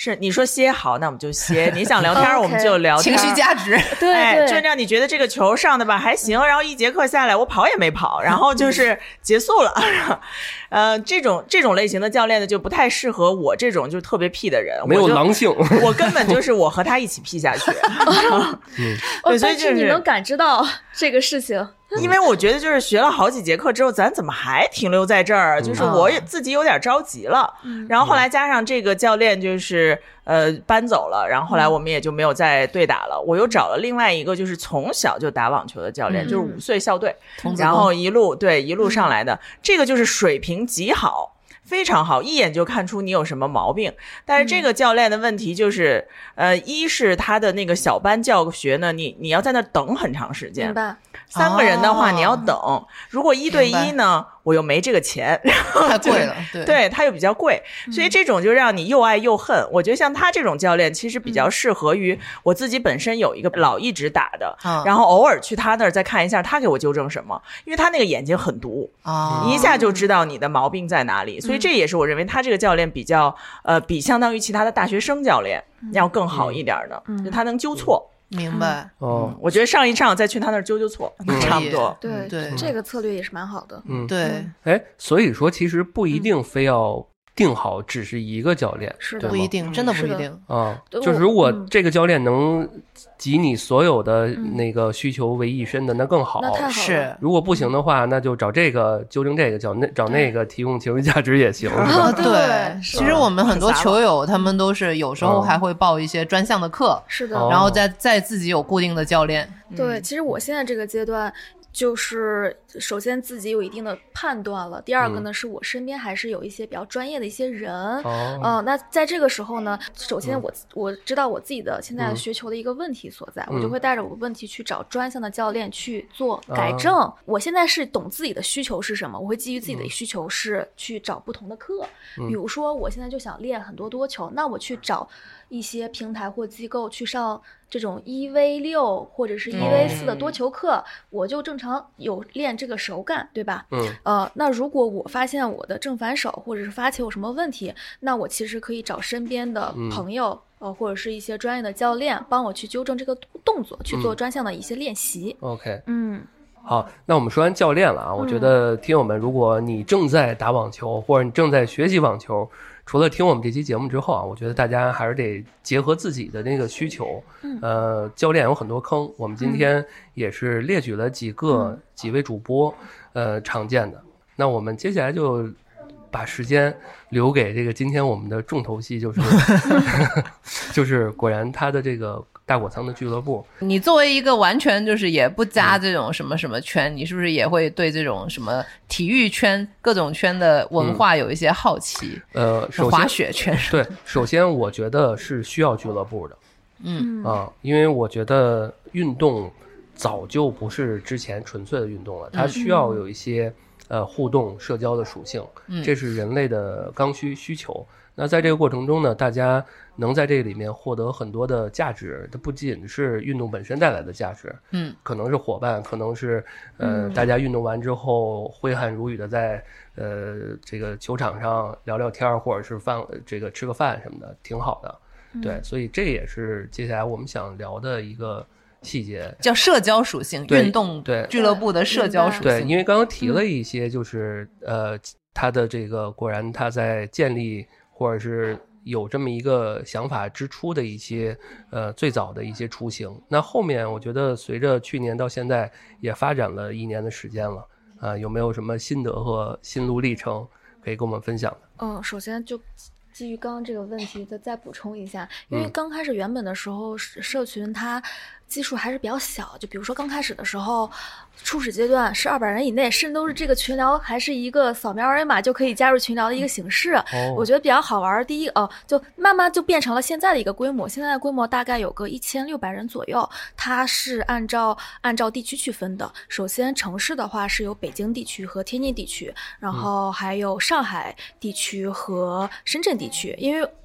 是你说歇好，那我们就歇；你想聊天，我们就聊天。 情绪价值， 对哎， 对， 就让你觉得这个球上的吧还行，然后一节课下来，我跑也没跑，然后就是结束了。呃，这种这种类型的教练呢，就不太适合我这种就特别屁的人， 没有狼性， 我根本就是我和他一起屁下去。 嗯， 对，所以就是你能感知到这个事情。 因为我觉得就是学了好几节课之后，咱怎么还停留在这儿？就是我也自己有点着急了。 嗯、 然后后来加上这个教练就是呃搬走了，然后后来我们也就没有再对打了。我又找了另外一个就是从小就打网球的教练，嗯、就是五岁校队，然后一路对一路上来的，嗯、这个就是水平极好。非常好，一眼就看出你有什么毛病。但是这个教练的问题就是，嗯、呃，一是他的那个小班教学呢，你你要在那等很长时间。 明白。 三个人的话，你要等。 哦、 如果一对一呢，我又没这个钱， 太贵了。对， 对，他又比较贵，所以这种就让你又爱又恨。嗯、我觉得像他这种教练，其实比较适合于我自己本身有一个老一直打的，嗯、然后偶尔去他那儿再看一下，他给我纠正什么，因为他那个眼睛很毒， 哦、 一下就知道你的毛病在哪里。所以这也是我认为他这个教练比较呃，比相当于其他的大学生教练要更好一点的，嗯、就他能纠错。 明白哦、 嗯，我觉得上一上再去他那儿纠纠错，嗯、差不多。 对对， 这个策略也是蛮好的。 嗯， 对。 哎，所以说其实不一定非要定好只是一个教练， 是的， 不一定，真的不一定啊。就是如果这个教练能集你所有的那个需求为一身的，那更好。 那太好了。 是， 如果不行的话，那就找这个纠正这个，找那找那个提供情绪价值也行。 啊，对。其实我们很多球友他们都是有时候还会报一些专项的课， 是的， 然后再再自己有固定的教练。 对，其实我现在这个阶段。就是首先自己有一定的判断了，第二个呢、嗯、是我身边还是有一些比较专业的一些人，嗯、哦呃，那在这个时候呢，首先我、嗯、我知道我自己的现在学球的一个问题所在，嗯、我就会带着我的问题去找专项的教练去做改正。嗯、我现在是懂自己的需求是什么，我会基于自己的需求是去找不同的课，嗯、比如说我现在就想练很多多球，那我去找一些平台或机构去上这种一 v 六或者是一 v 四的多球课，嗯、我就正常有练这个手感，对吧？ 嗯， 呃，那如果我发现我的正反手或者是发球有什么问题，那我其实可以找身边的朋友，嗯、呃，或者是一些专业的教练帮我去纠正这个动作，去做专项的一些练习。 嗯、OK， 嗯。 好，那我们说完教练了啊，我觉得听友们，如果你正在打网球，或者你正在学习网球，除了听我们这期节目之后啊，我觉得大家还是得结合自己的那个需求。呃，教练有很多坑，我们今天也是列举了几个几位主播呃常见的。那我们接下来就把时间留给这个今天我们的重头戏，就是就是果然他的这个大果仓的俱乐部。 你作为一个完全就是也不加这种什么什么圈，嗯、你是不是也会对这种什么体育圈各种圈的文化有一些好奇？ 嗯、呃，首先滑雪圈对，首先我觉得是需要俱乐部的， 嗯啊，因为我觉得运动早就不是之前纯粹的运动了，它需要有一些、嗯、呃互动社交的属性，这是人类的刚需需求。那在这个过程中呢，大家能在这里面获得很多的价值，它不仅是运动本身带来的价值， 嗯， 可能是伙伴，可能是呃、嗯、大家运动完之后挥汗如雨的在呃这个球场上聊聊天，或者是饭这个吃个饭什么的，挺好的。对，嗯、所以这也是接下来我们想聊的一个细节， 叫社交属性，运动对俱乐部的社交属性。 对，因为刚刚提了一些，就是、嗯、呃，他的这个果然他在建立。或者是有这么一个想法之初的一些呃最早的一些雏形，那后面我觉得随着去年到现在也发展了一年的时间了啊、呃，有没有什么心得和心路历程可以跟我们分享的？ 嗯，首先就基于刚刚这个问题再再补充一下，因为刚开始原本的时候社群它基数还是比较小，就比如说刚开始的时候初始阶段是二百人以内，甚至都是这个群聊还是一个扫描二维码就可以加入群聊的一个形式、哦、我觉得比较好玩。第一哦，就慢慢就变成了现在的一个规模，现在的规模大概有个一千六百人左右，它是按照按照地区区分的。首先城市的话是有北京地区和天津地区，然后还有上海地区和深圳地区，因为我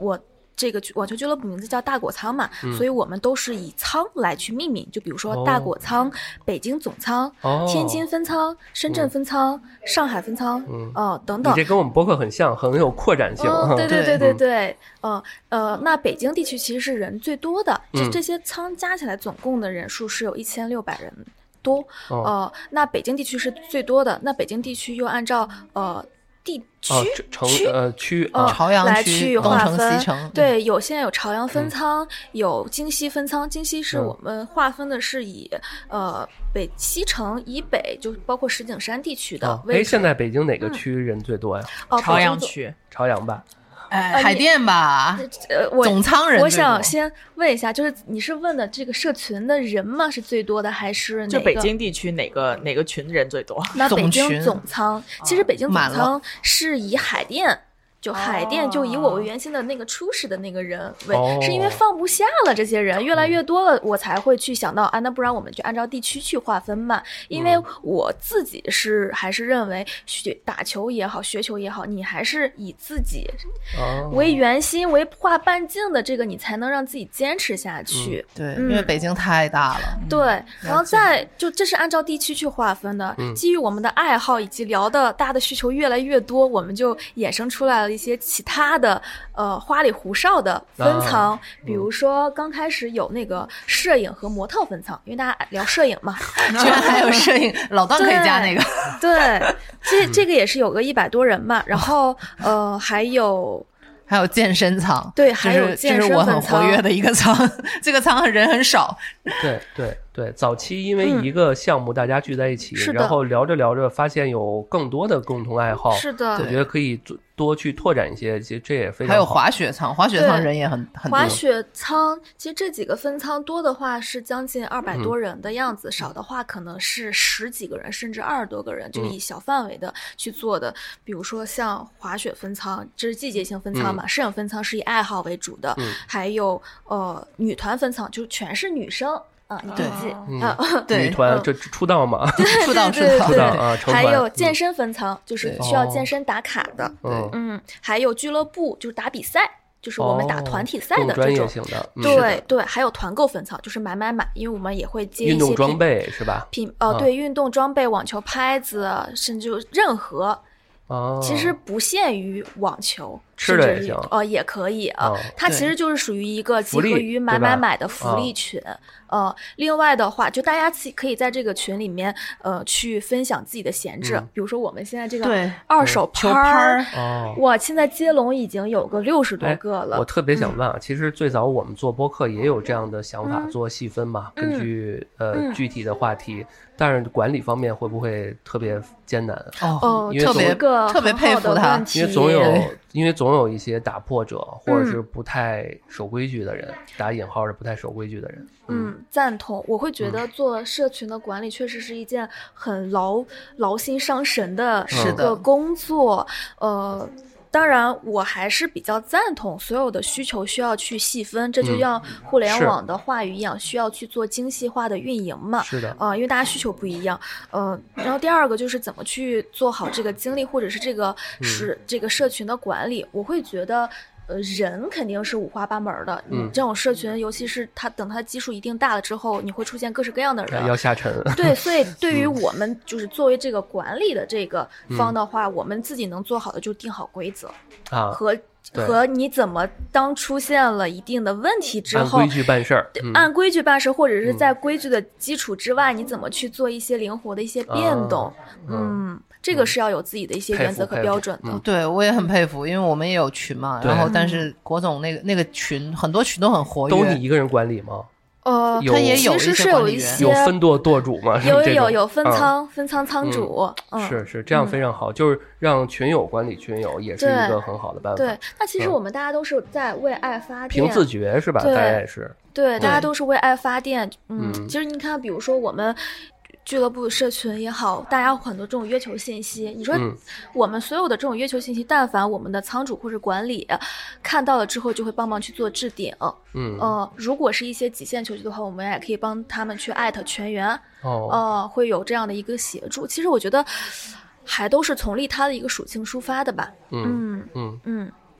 这个网球俱乐部名字叫大果仓嘛， 嗯、 所以我们都是以仓来去命名，就比如说大果仓、哦、北京总仓、 哦、 天津分仓、深圳分仓、嗯、上海分仓，嗯、呃等等。 你这跟我们播客很像，很有扩展性。 嗯、对对对对对，嗯 呃, 呃，那北京地区其实是人最多的，这、 嗯、 这些仓加起来总共的人数是有一千六百人多， 哦、 呃，那北京地区是最多的，那北京地区又按照呃。地区、 哦、城区呃区呃朝阳来去划分， 东城西城， 对，有现在有朝阳分仓，嗯、有京西分仓。京西是我们划分的是以、嗯、呃北西城以北，就包括石景山地区的。 哎、哦，现在北京哪个区人最多呀？ 嗯、 朝阳区， 朝阳吧。 哎，海淀吧， 呃，我总仓人。 我想先问一下，就是你是问的这个社群的人吗？是最多的，还是哪个？ 就北京地区哪个哪个群人最多？ 那北京总仓，其实北京总仓是以海淀。就海淀就以我为原先的那个初始的那个人为、哦、是因为放不下了这些人越来越多了，我才会去想到啊，那不然我们就按照地区去划分嘛。因为我自己是还是认为学打球也好，学球也好，你还是以自己为圆心、为画半径的这个，你才能让自己坚持下去。 嗯、对、嗯，因为北京太大了。 对，嗯、然后再就这是按照地区去划分的、嗯，基于我们的爱好以及聊的大的需求越来越多，我们就衍生出来了一些其他的呃花里胡哨的分仓、啊、比如说刚开始有那个摄影和模特分仓，因为大家聊摄影嘛居然还有摄影老段可以加那个对, 对这这个也是有个一百多人嘛，然后呃还有还有健身仓， 对，还有健身分仓， 这是我很活跃的一个仓这个仓人很少。 对对对，早期因为一个项目大家聚在一起、 嗯、 然后聊着聊着发现有更多的共同爱好， 是的， 我觉得可以多去拓展一些，其实这也非常好。 还有滑雪仓，滑雪仓人也很很多。 滑雪仓其实这几个分仓多的话是将近二百多人的样子、嗯、少的话可能是十几个人甚至二十多个人，就以小范围的去做的、嗯、比如说像滑雪分仓，这是季节性分仓嘛，摄、嗯、影分仓是以爱好为主的、嗯、还有呃女团分仓就全是女生啊，你统计啊， 对，女团这出道嘛， 出道出道出道啊， 还有健身分仓，就是需要健身打卡的， 嗯嗯，还有俱乐部，就是打比赛，就是我们打团体赛的这种， 型的， 对对，还有团购分仓，就是买买买，因为我们也会接一些运动装备是吧？ 品呃，对，运动装备、网球拍子，甚至任何。 哦， 其实不限于网球， 吃的也行， 呃，也可以啊、 哦。 它其实就是属于一个集合于买买买的福利群。呃，另外的话，就大家可以在这个群里面，呃，去分享自己的闲置、嗯。比如说我们现在这个二手拍儿， 哦， 哇，现在接龙已经有个六十多个了。 我特别想问啊、嗯，其实最早我们做播客也有这样的想法，嗯、做细分嘛，根据、嗯、呃、嗯、具体的话题。但是管理方面会不会特别艰难？ 哦， 因为特别特别佩服他， 因为总有因为总有一些打破者，或者是不太守规矩的人，嗯、打引号是不太守规矩的人。 嗯，嗯赞同。我会觉得做社群的管理确实是一件很劳劳心伤神的一个工作。呃。当然我还是比较赞同所有的需求需要去细分，这就像互联网的话语一样、嗯、需要去做精细化的运营嘛。 是的啊、呃，因为大家需求不一样。嗯、呃，然后第二个就是怎么去做好这个精力或者是这个是、嗯、这个社群的管理，我会觉得呃，人肯定是五花八门的。 嗯， 这种社群，尤其是它等它基数一定大了之后，你会出现各式各样的人， 要下沉。 对，所以对于我们就是作为这个管理的这个方的话，嗯、我们自己能做好的就定好规则啊和。和你怎么当出现了一定的问题之后， 按规矩办事儿、 嗯，按规矩办事，或者是在规矩的基础之外，嗯、你怎么去做一些灵活的一些变动？啊、嗯。嗯这个是要有自己的一些原则和标准的。 嗯、 对，我也很佩服，因为我们也有群嘛，然后但是国总那个那个群很多群都很活跃。 都你一个人管理吗？ 呃， 他也有其实是有一些有分舵舵主吗？ 有有有分仓、嗯、分仓仓主、 嗯嗯，是是这样非常好、嗯，就是让群友管理群友也是一个很好的办法。 对，那其实我们大家都是在为爱发电， 凭自觉是吧？大家也是对，大家都是为爱发电。嗯，嗯其实你看，比如说我们。俱乐部社群也好，大家有很多这种约球信息，你说我们所有的这种约球信息，但凡我们的仓主或者管理看到了之后，就会帮忙去做置顶。 嗯呃，如果是一些极限球局的话，我们也可以帮他们去艾特全员。 哦， 呃，会有这样的一个协助。其实我觉得还都是从利他的一个属性出发的吧。 嗯嗯嗯。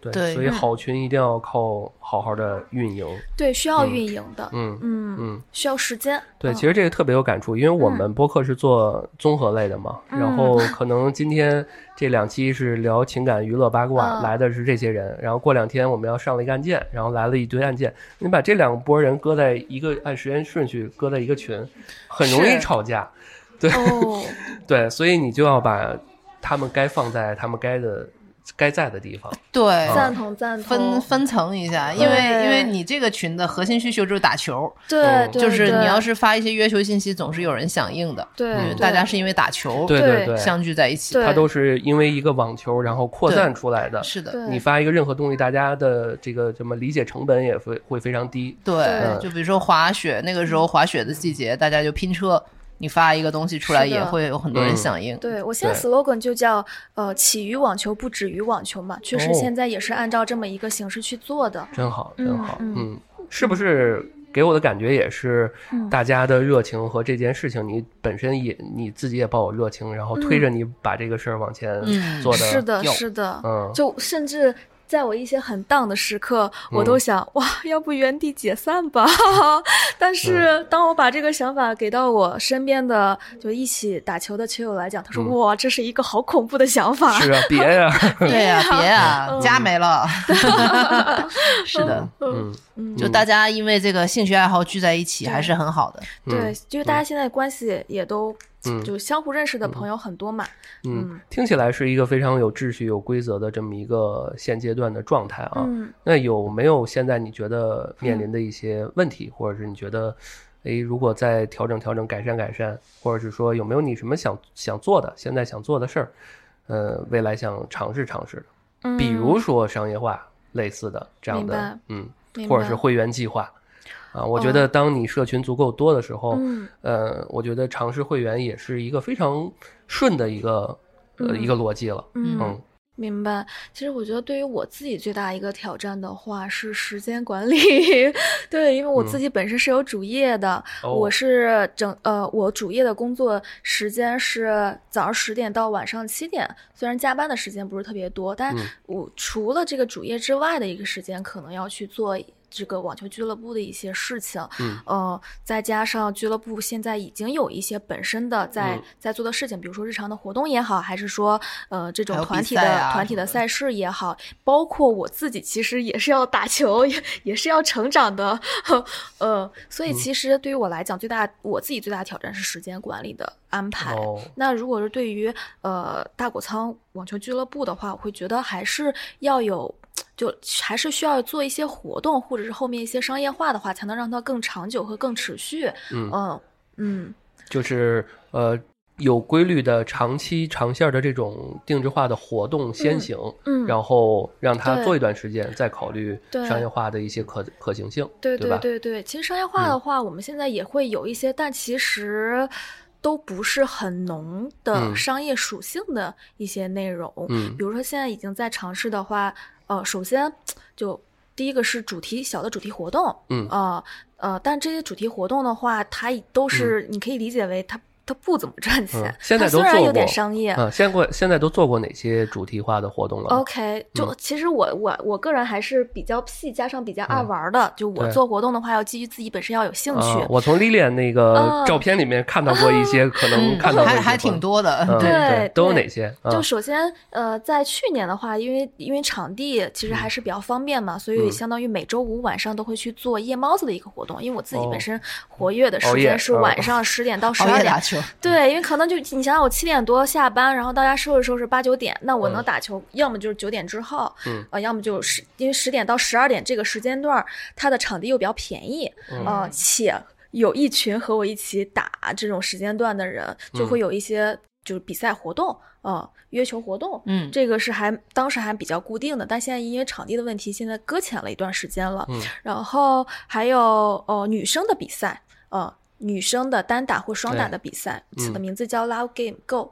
对， 对所以好群一定要靠好好的运营。 对，需要运营的， 嗯嗯嗯， 需要时间。 对， 嗯、 其实这个特别有感触，因为我们播客是做综合类的嘛， 嗯、 然后可能今天这两期是聊情感、娱乐、八卦， 嗯、 来的是这些人，然后过两天我们要上了一个案件，然后来了一堆案件，你把这两拨人搁在一个按时间顺序搁在一个群，很容易吵架。对、 哦、 对，所以你就要把他们该放在他们该的该在的地方。 对， 赞同赞同， 分分层一下，因为因为你这个群的核心需求就是打球， 对、 嗯， 就是你要是发一些约球信息，总是有人响应的， 对， 嗯、大家是因为打球， 对对对， 相聚在一起， 它都是因为一个网球，然后扩散出来的。 是的， 你发一个任何东西，大家的这个什么理解成本也会会非常低。 对， 嗯、 就比如说滑雪，那个时候滑雪的季节，大家就拼车。你发一个东西出来也会有很多人响应。 嗯、 对，我现在 slogan 就叫呃起于网球不止于网球嘛，确实现在也是按照这么一个形式去做的。 哦、真好真好嗯, 嗯, 嗯，是不是给我的感觉也是大家的热情和这件事情你本身也你自己也抱有热情，然后推着你把这个事儿往前做的、 嗯、是的是的， 嗯， 就甚至在我一些很down的时刻，我都想、嗯、哇，要不原地解散吧。但是当我把这个想法给到我身边的就一起打球的球友来讲，他说、嗯、哇，这是一个好恐怖的想法。 是啊，别呀、 啊，对呀、啊，别呀、啊嗯，家没了。是的， 嗯嗯，就大家因为这个兴趣爱好聚在一起，还是很好的。 对，就是大家现在关系也都。嗯，就相互认识的朋友很多嘛。 嗯，嗯听起来是一个非常有秩序、有规则的这么一个现阶段的状态啊。 嗯， 那有没有现在你觉得面临的一些问题，嗯、或者是你觉得，哎，如果再调整调整、改善改善，或者是说有没有你什么想想做的、现在想做的事儿，呃，未来想尝试尝试的， 嗯、 比如说商业化类似的这样的，嗯，或者是会员计划。啊，我觉得当你社群足够多的时候， 嗯、 呃，我觉得尝试会员也是一个非常顺的一个、嗯、呃一个逻辑了。 嗯， 嗯明白。其实我觉得对于我自己最大一个挑战的话是时间管理。对，因为我自己本身是有主业的， 嗯、 我是整呃我主业的工作时间是早上十点到晚上七点，虽然加班的时间不是特别多，但我除了这个主业之外的一个时间，可能要去做这个网球俱乐部的一些事情， 嗯， 呃，再加上俱乐部现在已经有一些本身的在、 嗯、 在做的事情，比如说日常的活动也好，还是说呃这种团体的、 啊、 团体的赛事也好，包括我自己其实也是要打球，也也是要成长的，呃，所以其实对于我来讲，最大我自己最大的挑战是时间管理的安排。 哦、 那如果是对于呃大果仓网球俱乐部的话，我会觉得还是要有。就还是需要做一些活动，或者是后面一些商业化的话，才能让它更长久和更持续。 嗯嗯嗯， 就是呃有规律的长期长线的这种定制化的活动先行， 嗯，嗯然后让它做一段时间，再考虑商业化的一些可可行性， 对对吧？ 对对对，其实商业化的话，嗯、我们现在也会有一些，但其实。都不是很浓的商业属性的一些内容， 嗯， 比如说现在已经在尝试的话，呃，首先就第一个是主题小的主题活动， 嗯， 呃呃，但这些主题活动的话，它都是、 嗯、 你可以理解为它。它不怎么赚钱， 嗯、现在都做过， 它虽然有点商业。 嗯，现在现在都做过哪些主题化的活动了 ？OK， 就、嗯、其实我我我个人还是比较屁加上比较爱玩的。嗯、就我做活动的话，要基于自己本身要有兴趣。 啊、我从 Lilian 那个照片里面看到过一些，嗯、可能看到过、 嗯、还还挺多的。 嗯、 对, 对，都有哪些？ 嗯、就首先呃，在去年的话，因为因为场地其实还是比较方便嘛，嗯、所以相当于每周五晚上都会去做夜猫子的一个活动。因为我自己本身活跃的时间是晚上十点到十二点， 哦、 对，因为可能就你想想，我七点多下班，然后到家收拾收拾八九点，那我能打球，嗯、要么就是九点之后， 嗯， 呃，要么就是因为十点到十二点这个时间段，它的场地又比较便宜， 嗯、 呃，且有一群和我一起打这种时间段的人，就会有一些就是比赛活动，呃，约球活动， 嗯， 这个是还当时还比较固定的，但现在因为场地的问题，现在搁浅了一段时间了， 嗯， 然后还有呃女生的比赛，呃。女生的单打或双打的比赛，此的名字叫 Love Game Go，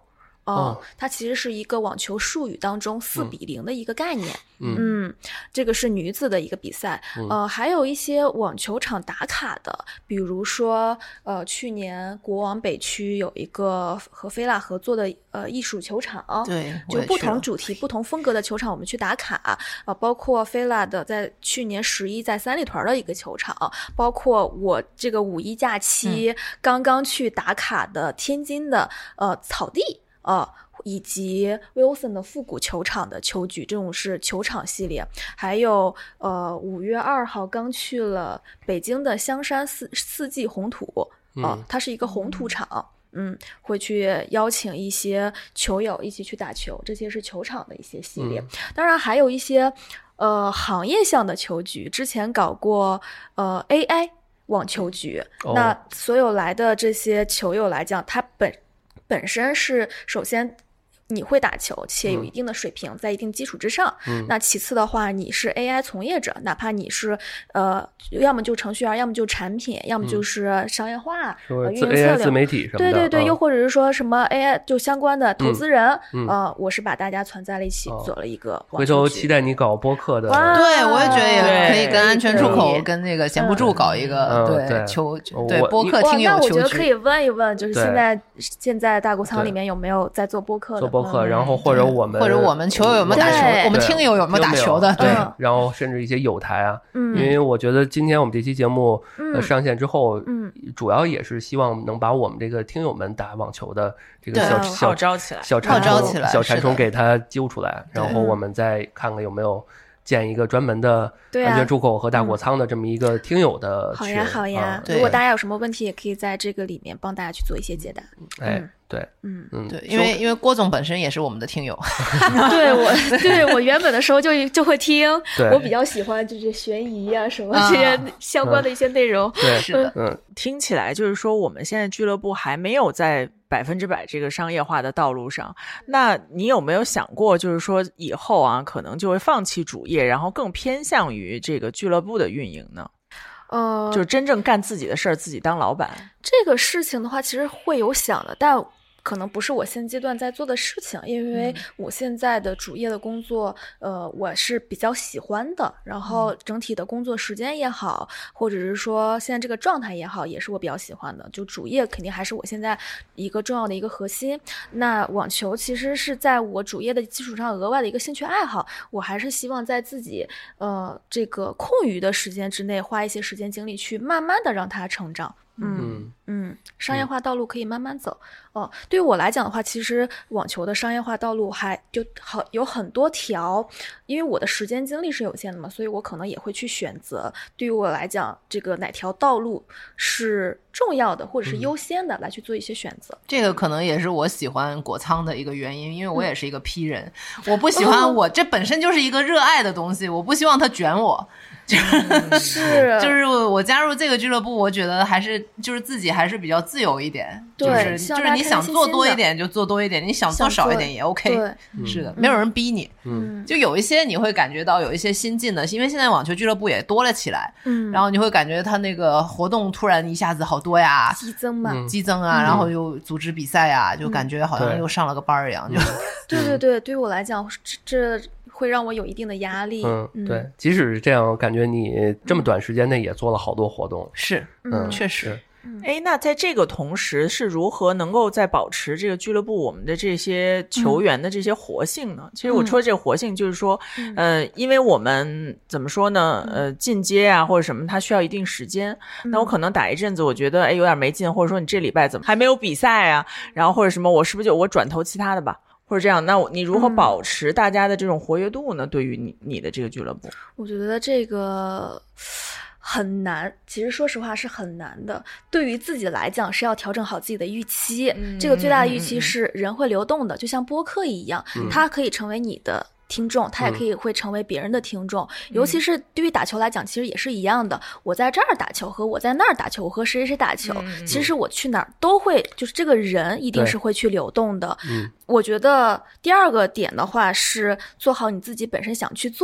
哦、呃，它其实是一个网球术语当中四比零的一个概念。 嗯, 嗯，这个是女子的一个比赛。呃，还有一些网球场打卡的，比如说呃，去年国网北区有一个和菲拉合作的呃艺术球场， 对， 就不同主题、不同风格的球场，我们去打卡啊、呃，包括菲拉的在去年十一在三里屯的一个球场，包括我这个五一假期刚刚去打卡的天津的呃草地呃。以及 Wilson 的复古球场的球局，这种是球场系列。还有呃，五月二号刚去了北京的香山四四季红土啊、呃，它是一个红土场。嗯，会去邀请一些球友一起去打球，这些是球场的一些系列。嗯、当然还有一些呃行业项的球局，之前搞过呃 A I 网球局、哦。那所有来的这些球友来讲，他本本身是首先你会打球且有一定的水平、嗯、在一定基础之上、嗯、那其次的话你是 A I 从业者，哪怕你是呃要么就程序员，要么就产品，要么就是商业化、嗯呃、运营策略 A I 自媒体什么的， 对对对、 嗯、 又或者是说什么 A I 就相关的投资人、嗯、呃我是把大家攒在了一起、哦、做了一个回头期待你搞播客的。 对，我也觉得也可以跟安全出口跟那个闲不住搞一个、 嗯、 对、 嗯、 球对播客听友球局。 那我觉得可以问一问，就是现在现在大谷仓里面有没有在做播客的做播客，然后或者我们或者我们球友有没有打球，我们听友有没有打球的， 对、嗯，然后甚至一些友台啊，嗯，因为我觉得今天我们这期节目、呃、上线之后，嗯，主要也是希望能把我们这个听友们打网球的这个小小招起来， 小馋虫小馋虫给它揪出来，然后我们再看看有没有建一个专门的安全出口和大果仓的这么一个听友的群、 嗯、好呀好呀、啊、如果大家有什么问题也可以在这个里面帮大家去做一些解答。 哎、 嗯对， 嗯嗯， 对，因为因为郭总本身也是我们的听友， 对我对我原本的时候就就会听，我比较喜欢就是悬疑啊什么这些相关的一些内容。 对、嗯， 是的， 嗯， 听起来就是说我们现在俱乐部还没有在百分之百这个商业化的道路上，那你有没有想过，就是说以后啊，可能就会放弃主业，然后更偏向于这个俱乐部的运营呢？ 呃， 就真正干自己的事儿，自己当老板。 这个事情的话，其实会有想的，但可能不是我现阶段在做的事情，因为我现在的主业的工作，呃，我是比较喜欢的，然后整体的工作时间也好，或者是说现在这个状态也好，也是我比较喜欢的。就主业肯定还是我现在一个重要的一个核心。那网球其实是在我主业的基础上额外的一个兴趣爱好，我还是希望在自己呃这个空余的时间之内，花一些时间精力去慢慢的让它成长。嗯嗯，商业化道路可以慢慢走。哦、呃，对于我来讲的话，其实网球的商业化道路还就好有很多条，因为我的时间精力是有限的嘛，所以我可能也会去选择对于我来讲这个哪条道路是重要的或者是优先的、嗯、来去做一些选择。 这个可能也是我喜欢果仓的一个原因，因为我也是一个 P 人、嗯、我不喜欢我、哦、这本身就是一个热爱的东西，我不希望它卷我。 是， 就是我加入这个俱乐部，我觉得还是就是自己还是比较自由一点， 对， 就是就是你想做多一点就做多一点，你想做少一点也 OK， 对， 是的，没有人逼你。 嗯， 就有一些你会感觉到有一些新进的，因为现在网球俱乐部也多了起来， 嗯， 然后你会感觉他那个活动突然一下子好多呀， 激增嘛， 激增啊， 嗯、 然后又组织比赛呀，就感觉好像又上了个班一样，就对对对，对于我来讲，这。会让我有一定的压力。 嗯，对，即使是这样，感觉你这么短时间内也做了好多活动。 是， 嗯， 确实。 哎，那在这个同时是如何能够在保持这个俱乐部我们的这些球员的这些活性呢？嗯、其实我说这个活性就是说，嗯、呃，因为我们怎么说呢？呃，进阶啊或者什么，它需要一定时间。嗯、那我可能打一阵子，我觉得哎有点没劲，或者说你这礼拜怎么还没有比赛啊？然后或者什么，我是不是就我转投其他的吧？或者这样，那你如何保持大家的这种活跃度呢？嗯、对于你你的这个俱乐部， 我觉得这个很难，其实说实话是很难的。对于自己来讲，是要调整好自己的预期。嗯、这个最大的预期是人会流动的，就像播客一样，嗯、它可以成为你的听众，他也可以会成为别人的听众、嗯、尤其是对于打球来讲其实也是一样的，我在这儿打球和我在那儿打球，我和谁谁谁打球、嗯、其实我去哪儿都会，就是这个人一定是会去流动的。 嗯， 我觉得第二个点的话是做好你自己本身想去做的，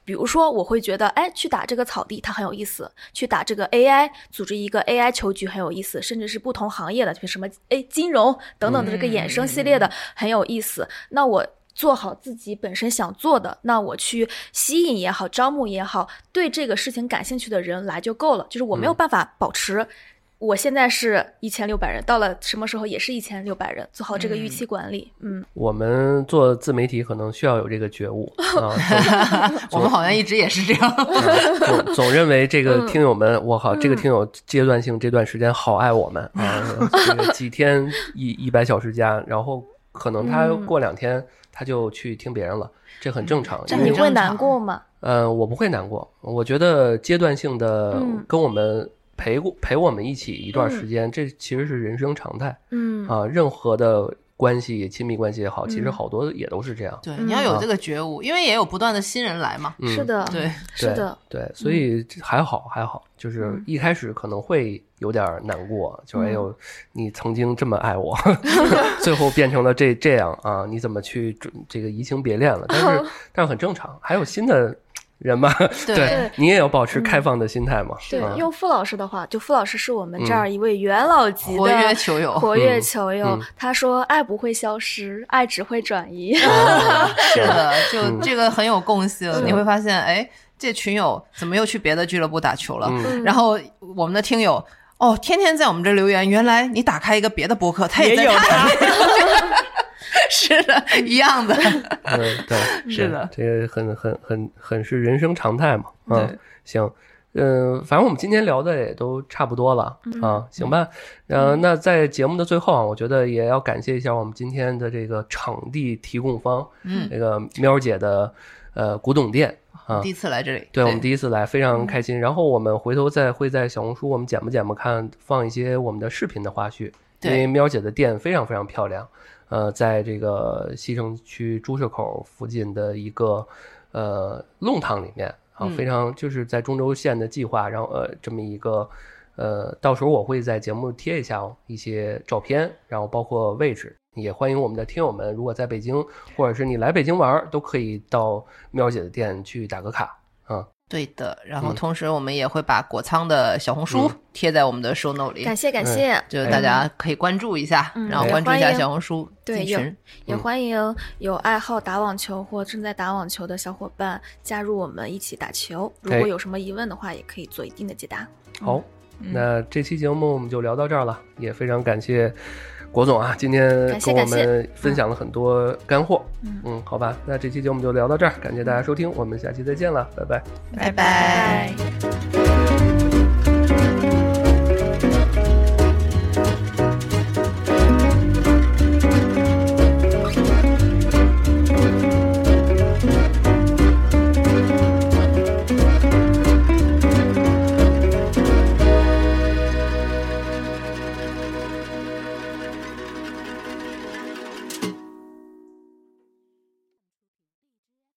比如说我会觉得，哎，去打这个草地它很有意思，去打这个 A I 组织一个 A I 球局很有意思，甚至是不同行业的，比如什么哎金融等等的这个衍生系列的很有意思。那我做好自己本身想做的，那我去吸引也好，招募也好，对这个事情感兴趣的人来就够了。就是我没有办法保持、嗯、我现在是一千六百人，到了什么时候也是一千六百人，做好这个预期管理。嗯， 我们做自媒体可能需要有这个觉悟啊。 我们好像一直也是这样， 啊、总总认为这个听友们，我、嗯、靠，这个听友阶段性这段时间好爱我们、嗯、啊，这个几天一一百小时加，然后可能他过两天。嗯他就去听别人了，这很正常。 这你会难过吗？ 呃，我不会难过。我觉得阶段性的跟我们陪过、嗯、陪我们一起一段时间、嗯，这其实是人生常态。嗯啊，任何的关系，亲密关系也好，其实好多也都是这样。 对，你要有这个觉悟，因为也有不断的新人来嘛。 嗯、是的， 对， 是的， 对，对，所以还好，还好，就是一开始可能会有点难过，嗯、就哎呦，你曾经这么爱我，最后变成了这这样啊，你怎么去这个移情别恋了？但是但是很正常，还有新的。人嘛， 对， 对你也要保持开放的心态嘛。 嗯、对、嗯，用傅老师的话，就傅老师是我们这儿一位元老级的活跃球友， 活跃球友、嗯。他说：“爱不会消失，爱只会转移。 嗯”是的，就这个很有共性。嗯、你会发现，哎，这群友怎么又去别的俱乐部打球了？嗯、然后我们的听友哦，天天在我们这留言。原来你打开一个别的播客，他也在他。是的，一样的。 嗯，对， 是的， 这个很很很很是人生常态嘛。嗯、 对， 行，嗯、呃，反正我们今天聊的也都差不多了、嗯、啊，行吧。呃，那在节目的最后啊，我觉得也要感谢一下我们今天的这个场地提供方，嗯，这个喵姐的呃古董店。啊， 第一次来这里， 对，对我们第一次来，非常开心。嗯、然后我们回头再会在小红书，我们剪吧剪吧看，放一些我们的视频的花絮。因为喵姐的店非常非常漂亮，呃，在这个西城区朱市口附近的一个呃弄堂里面啊，非常就是在中轴线的计划，然后呃这么一个呃，到时候我会在节目贴一下一些照片，然后包括位置。也欢迎我们的听友们，如果在北京或者是你来北京玩，都可以到喵姐的店去打个卡啊。 对的，然后同时我们也会把果仓的小红书贴在我们的 show note 里， 感谢感谢， 嗯、就大家可以关注一下，嗯、然后关注一下小红书进群， 对，也欢迎有爱好打网球或正在打网球的小伙伴加入我们一起打球。如果有什么疑问的话，也可以做一定的解答。 好，嗯、那这期节目我们就聊到这儿了，也非常感谢。国总啊，今天跟我们分享了很多干货。嗯, 嗯，好吧，那这期节目就聊到这儿，感谢大家收听，我们下期再见了，拜拜， 拜拜。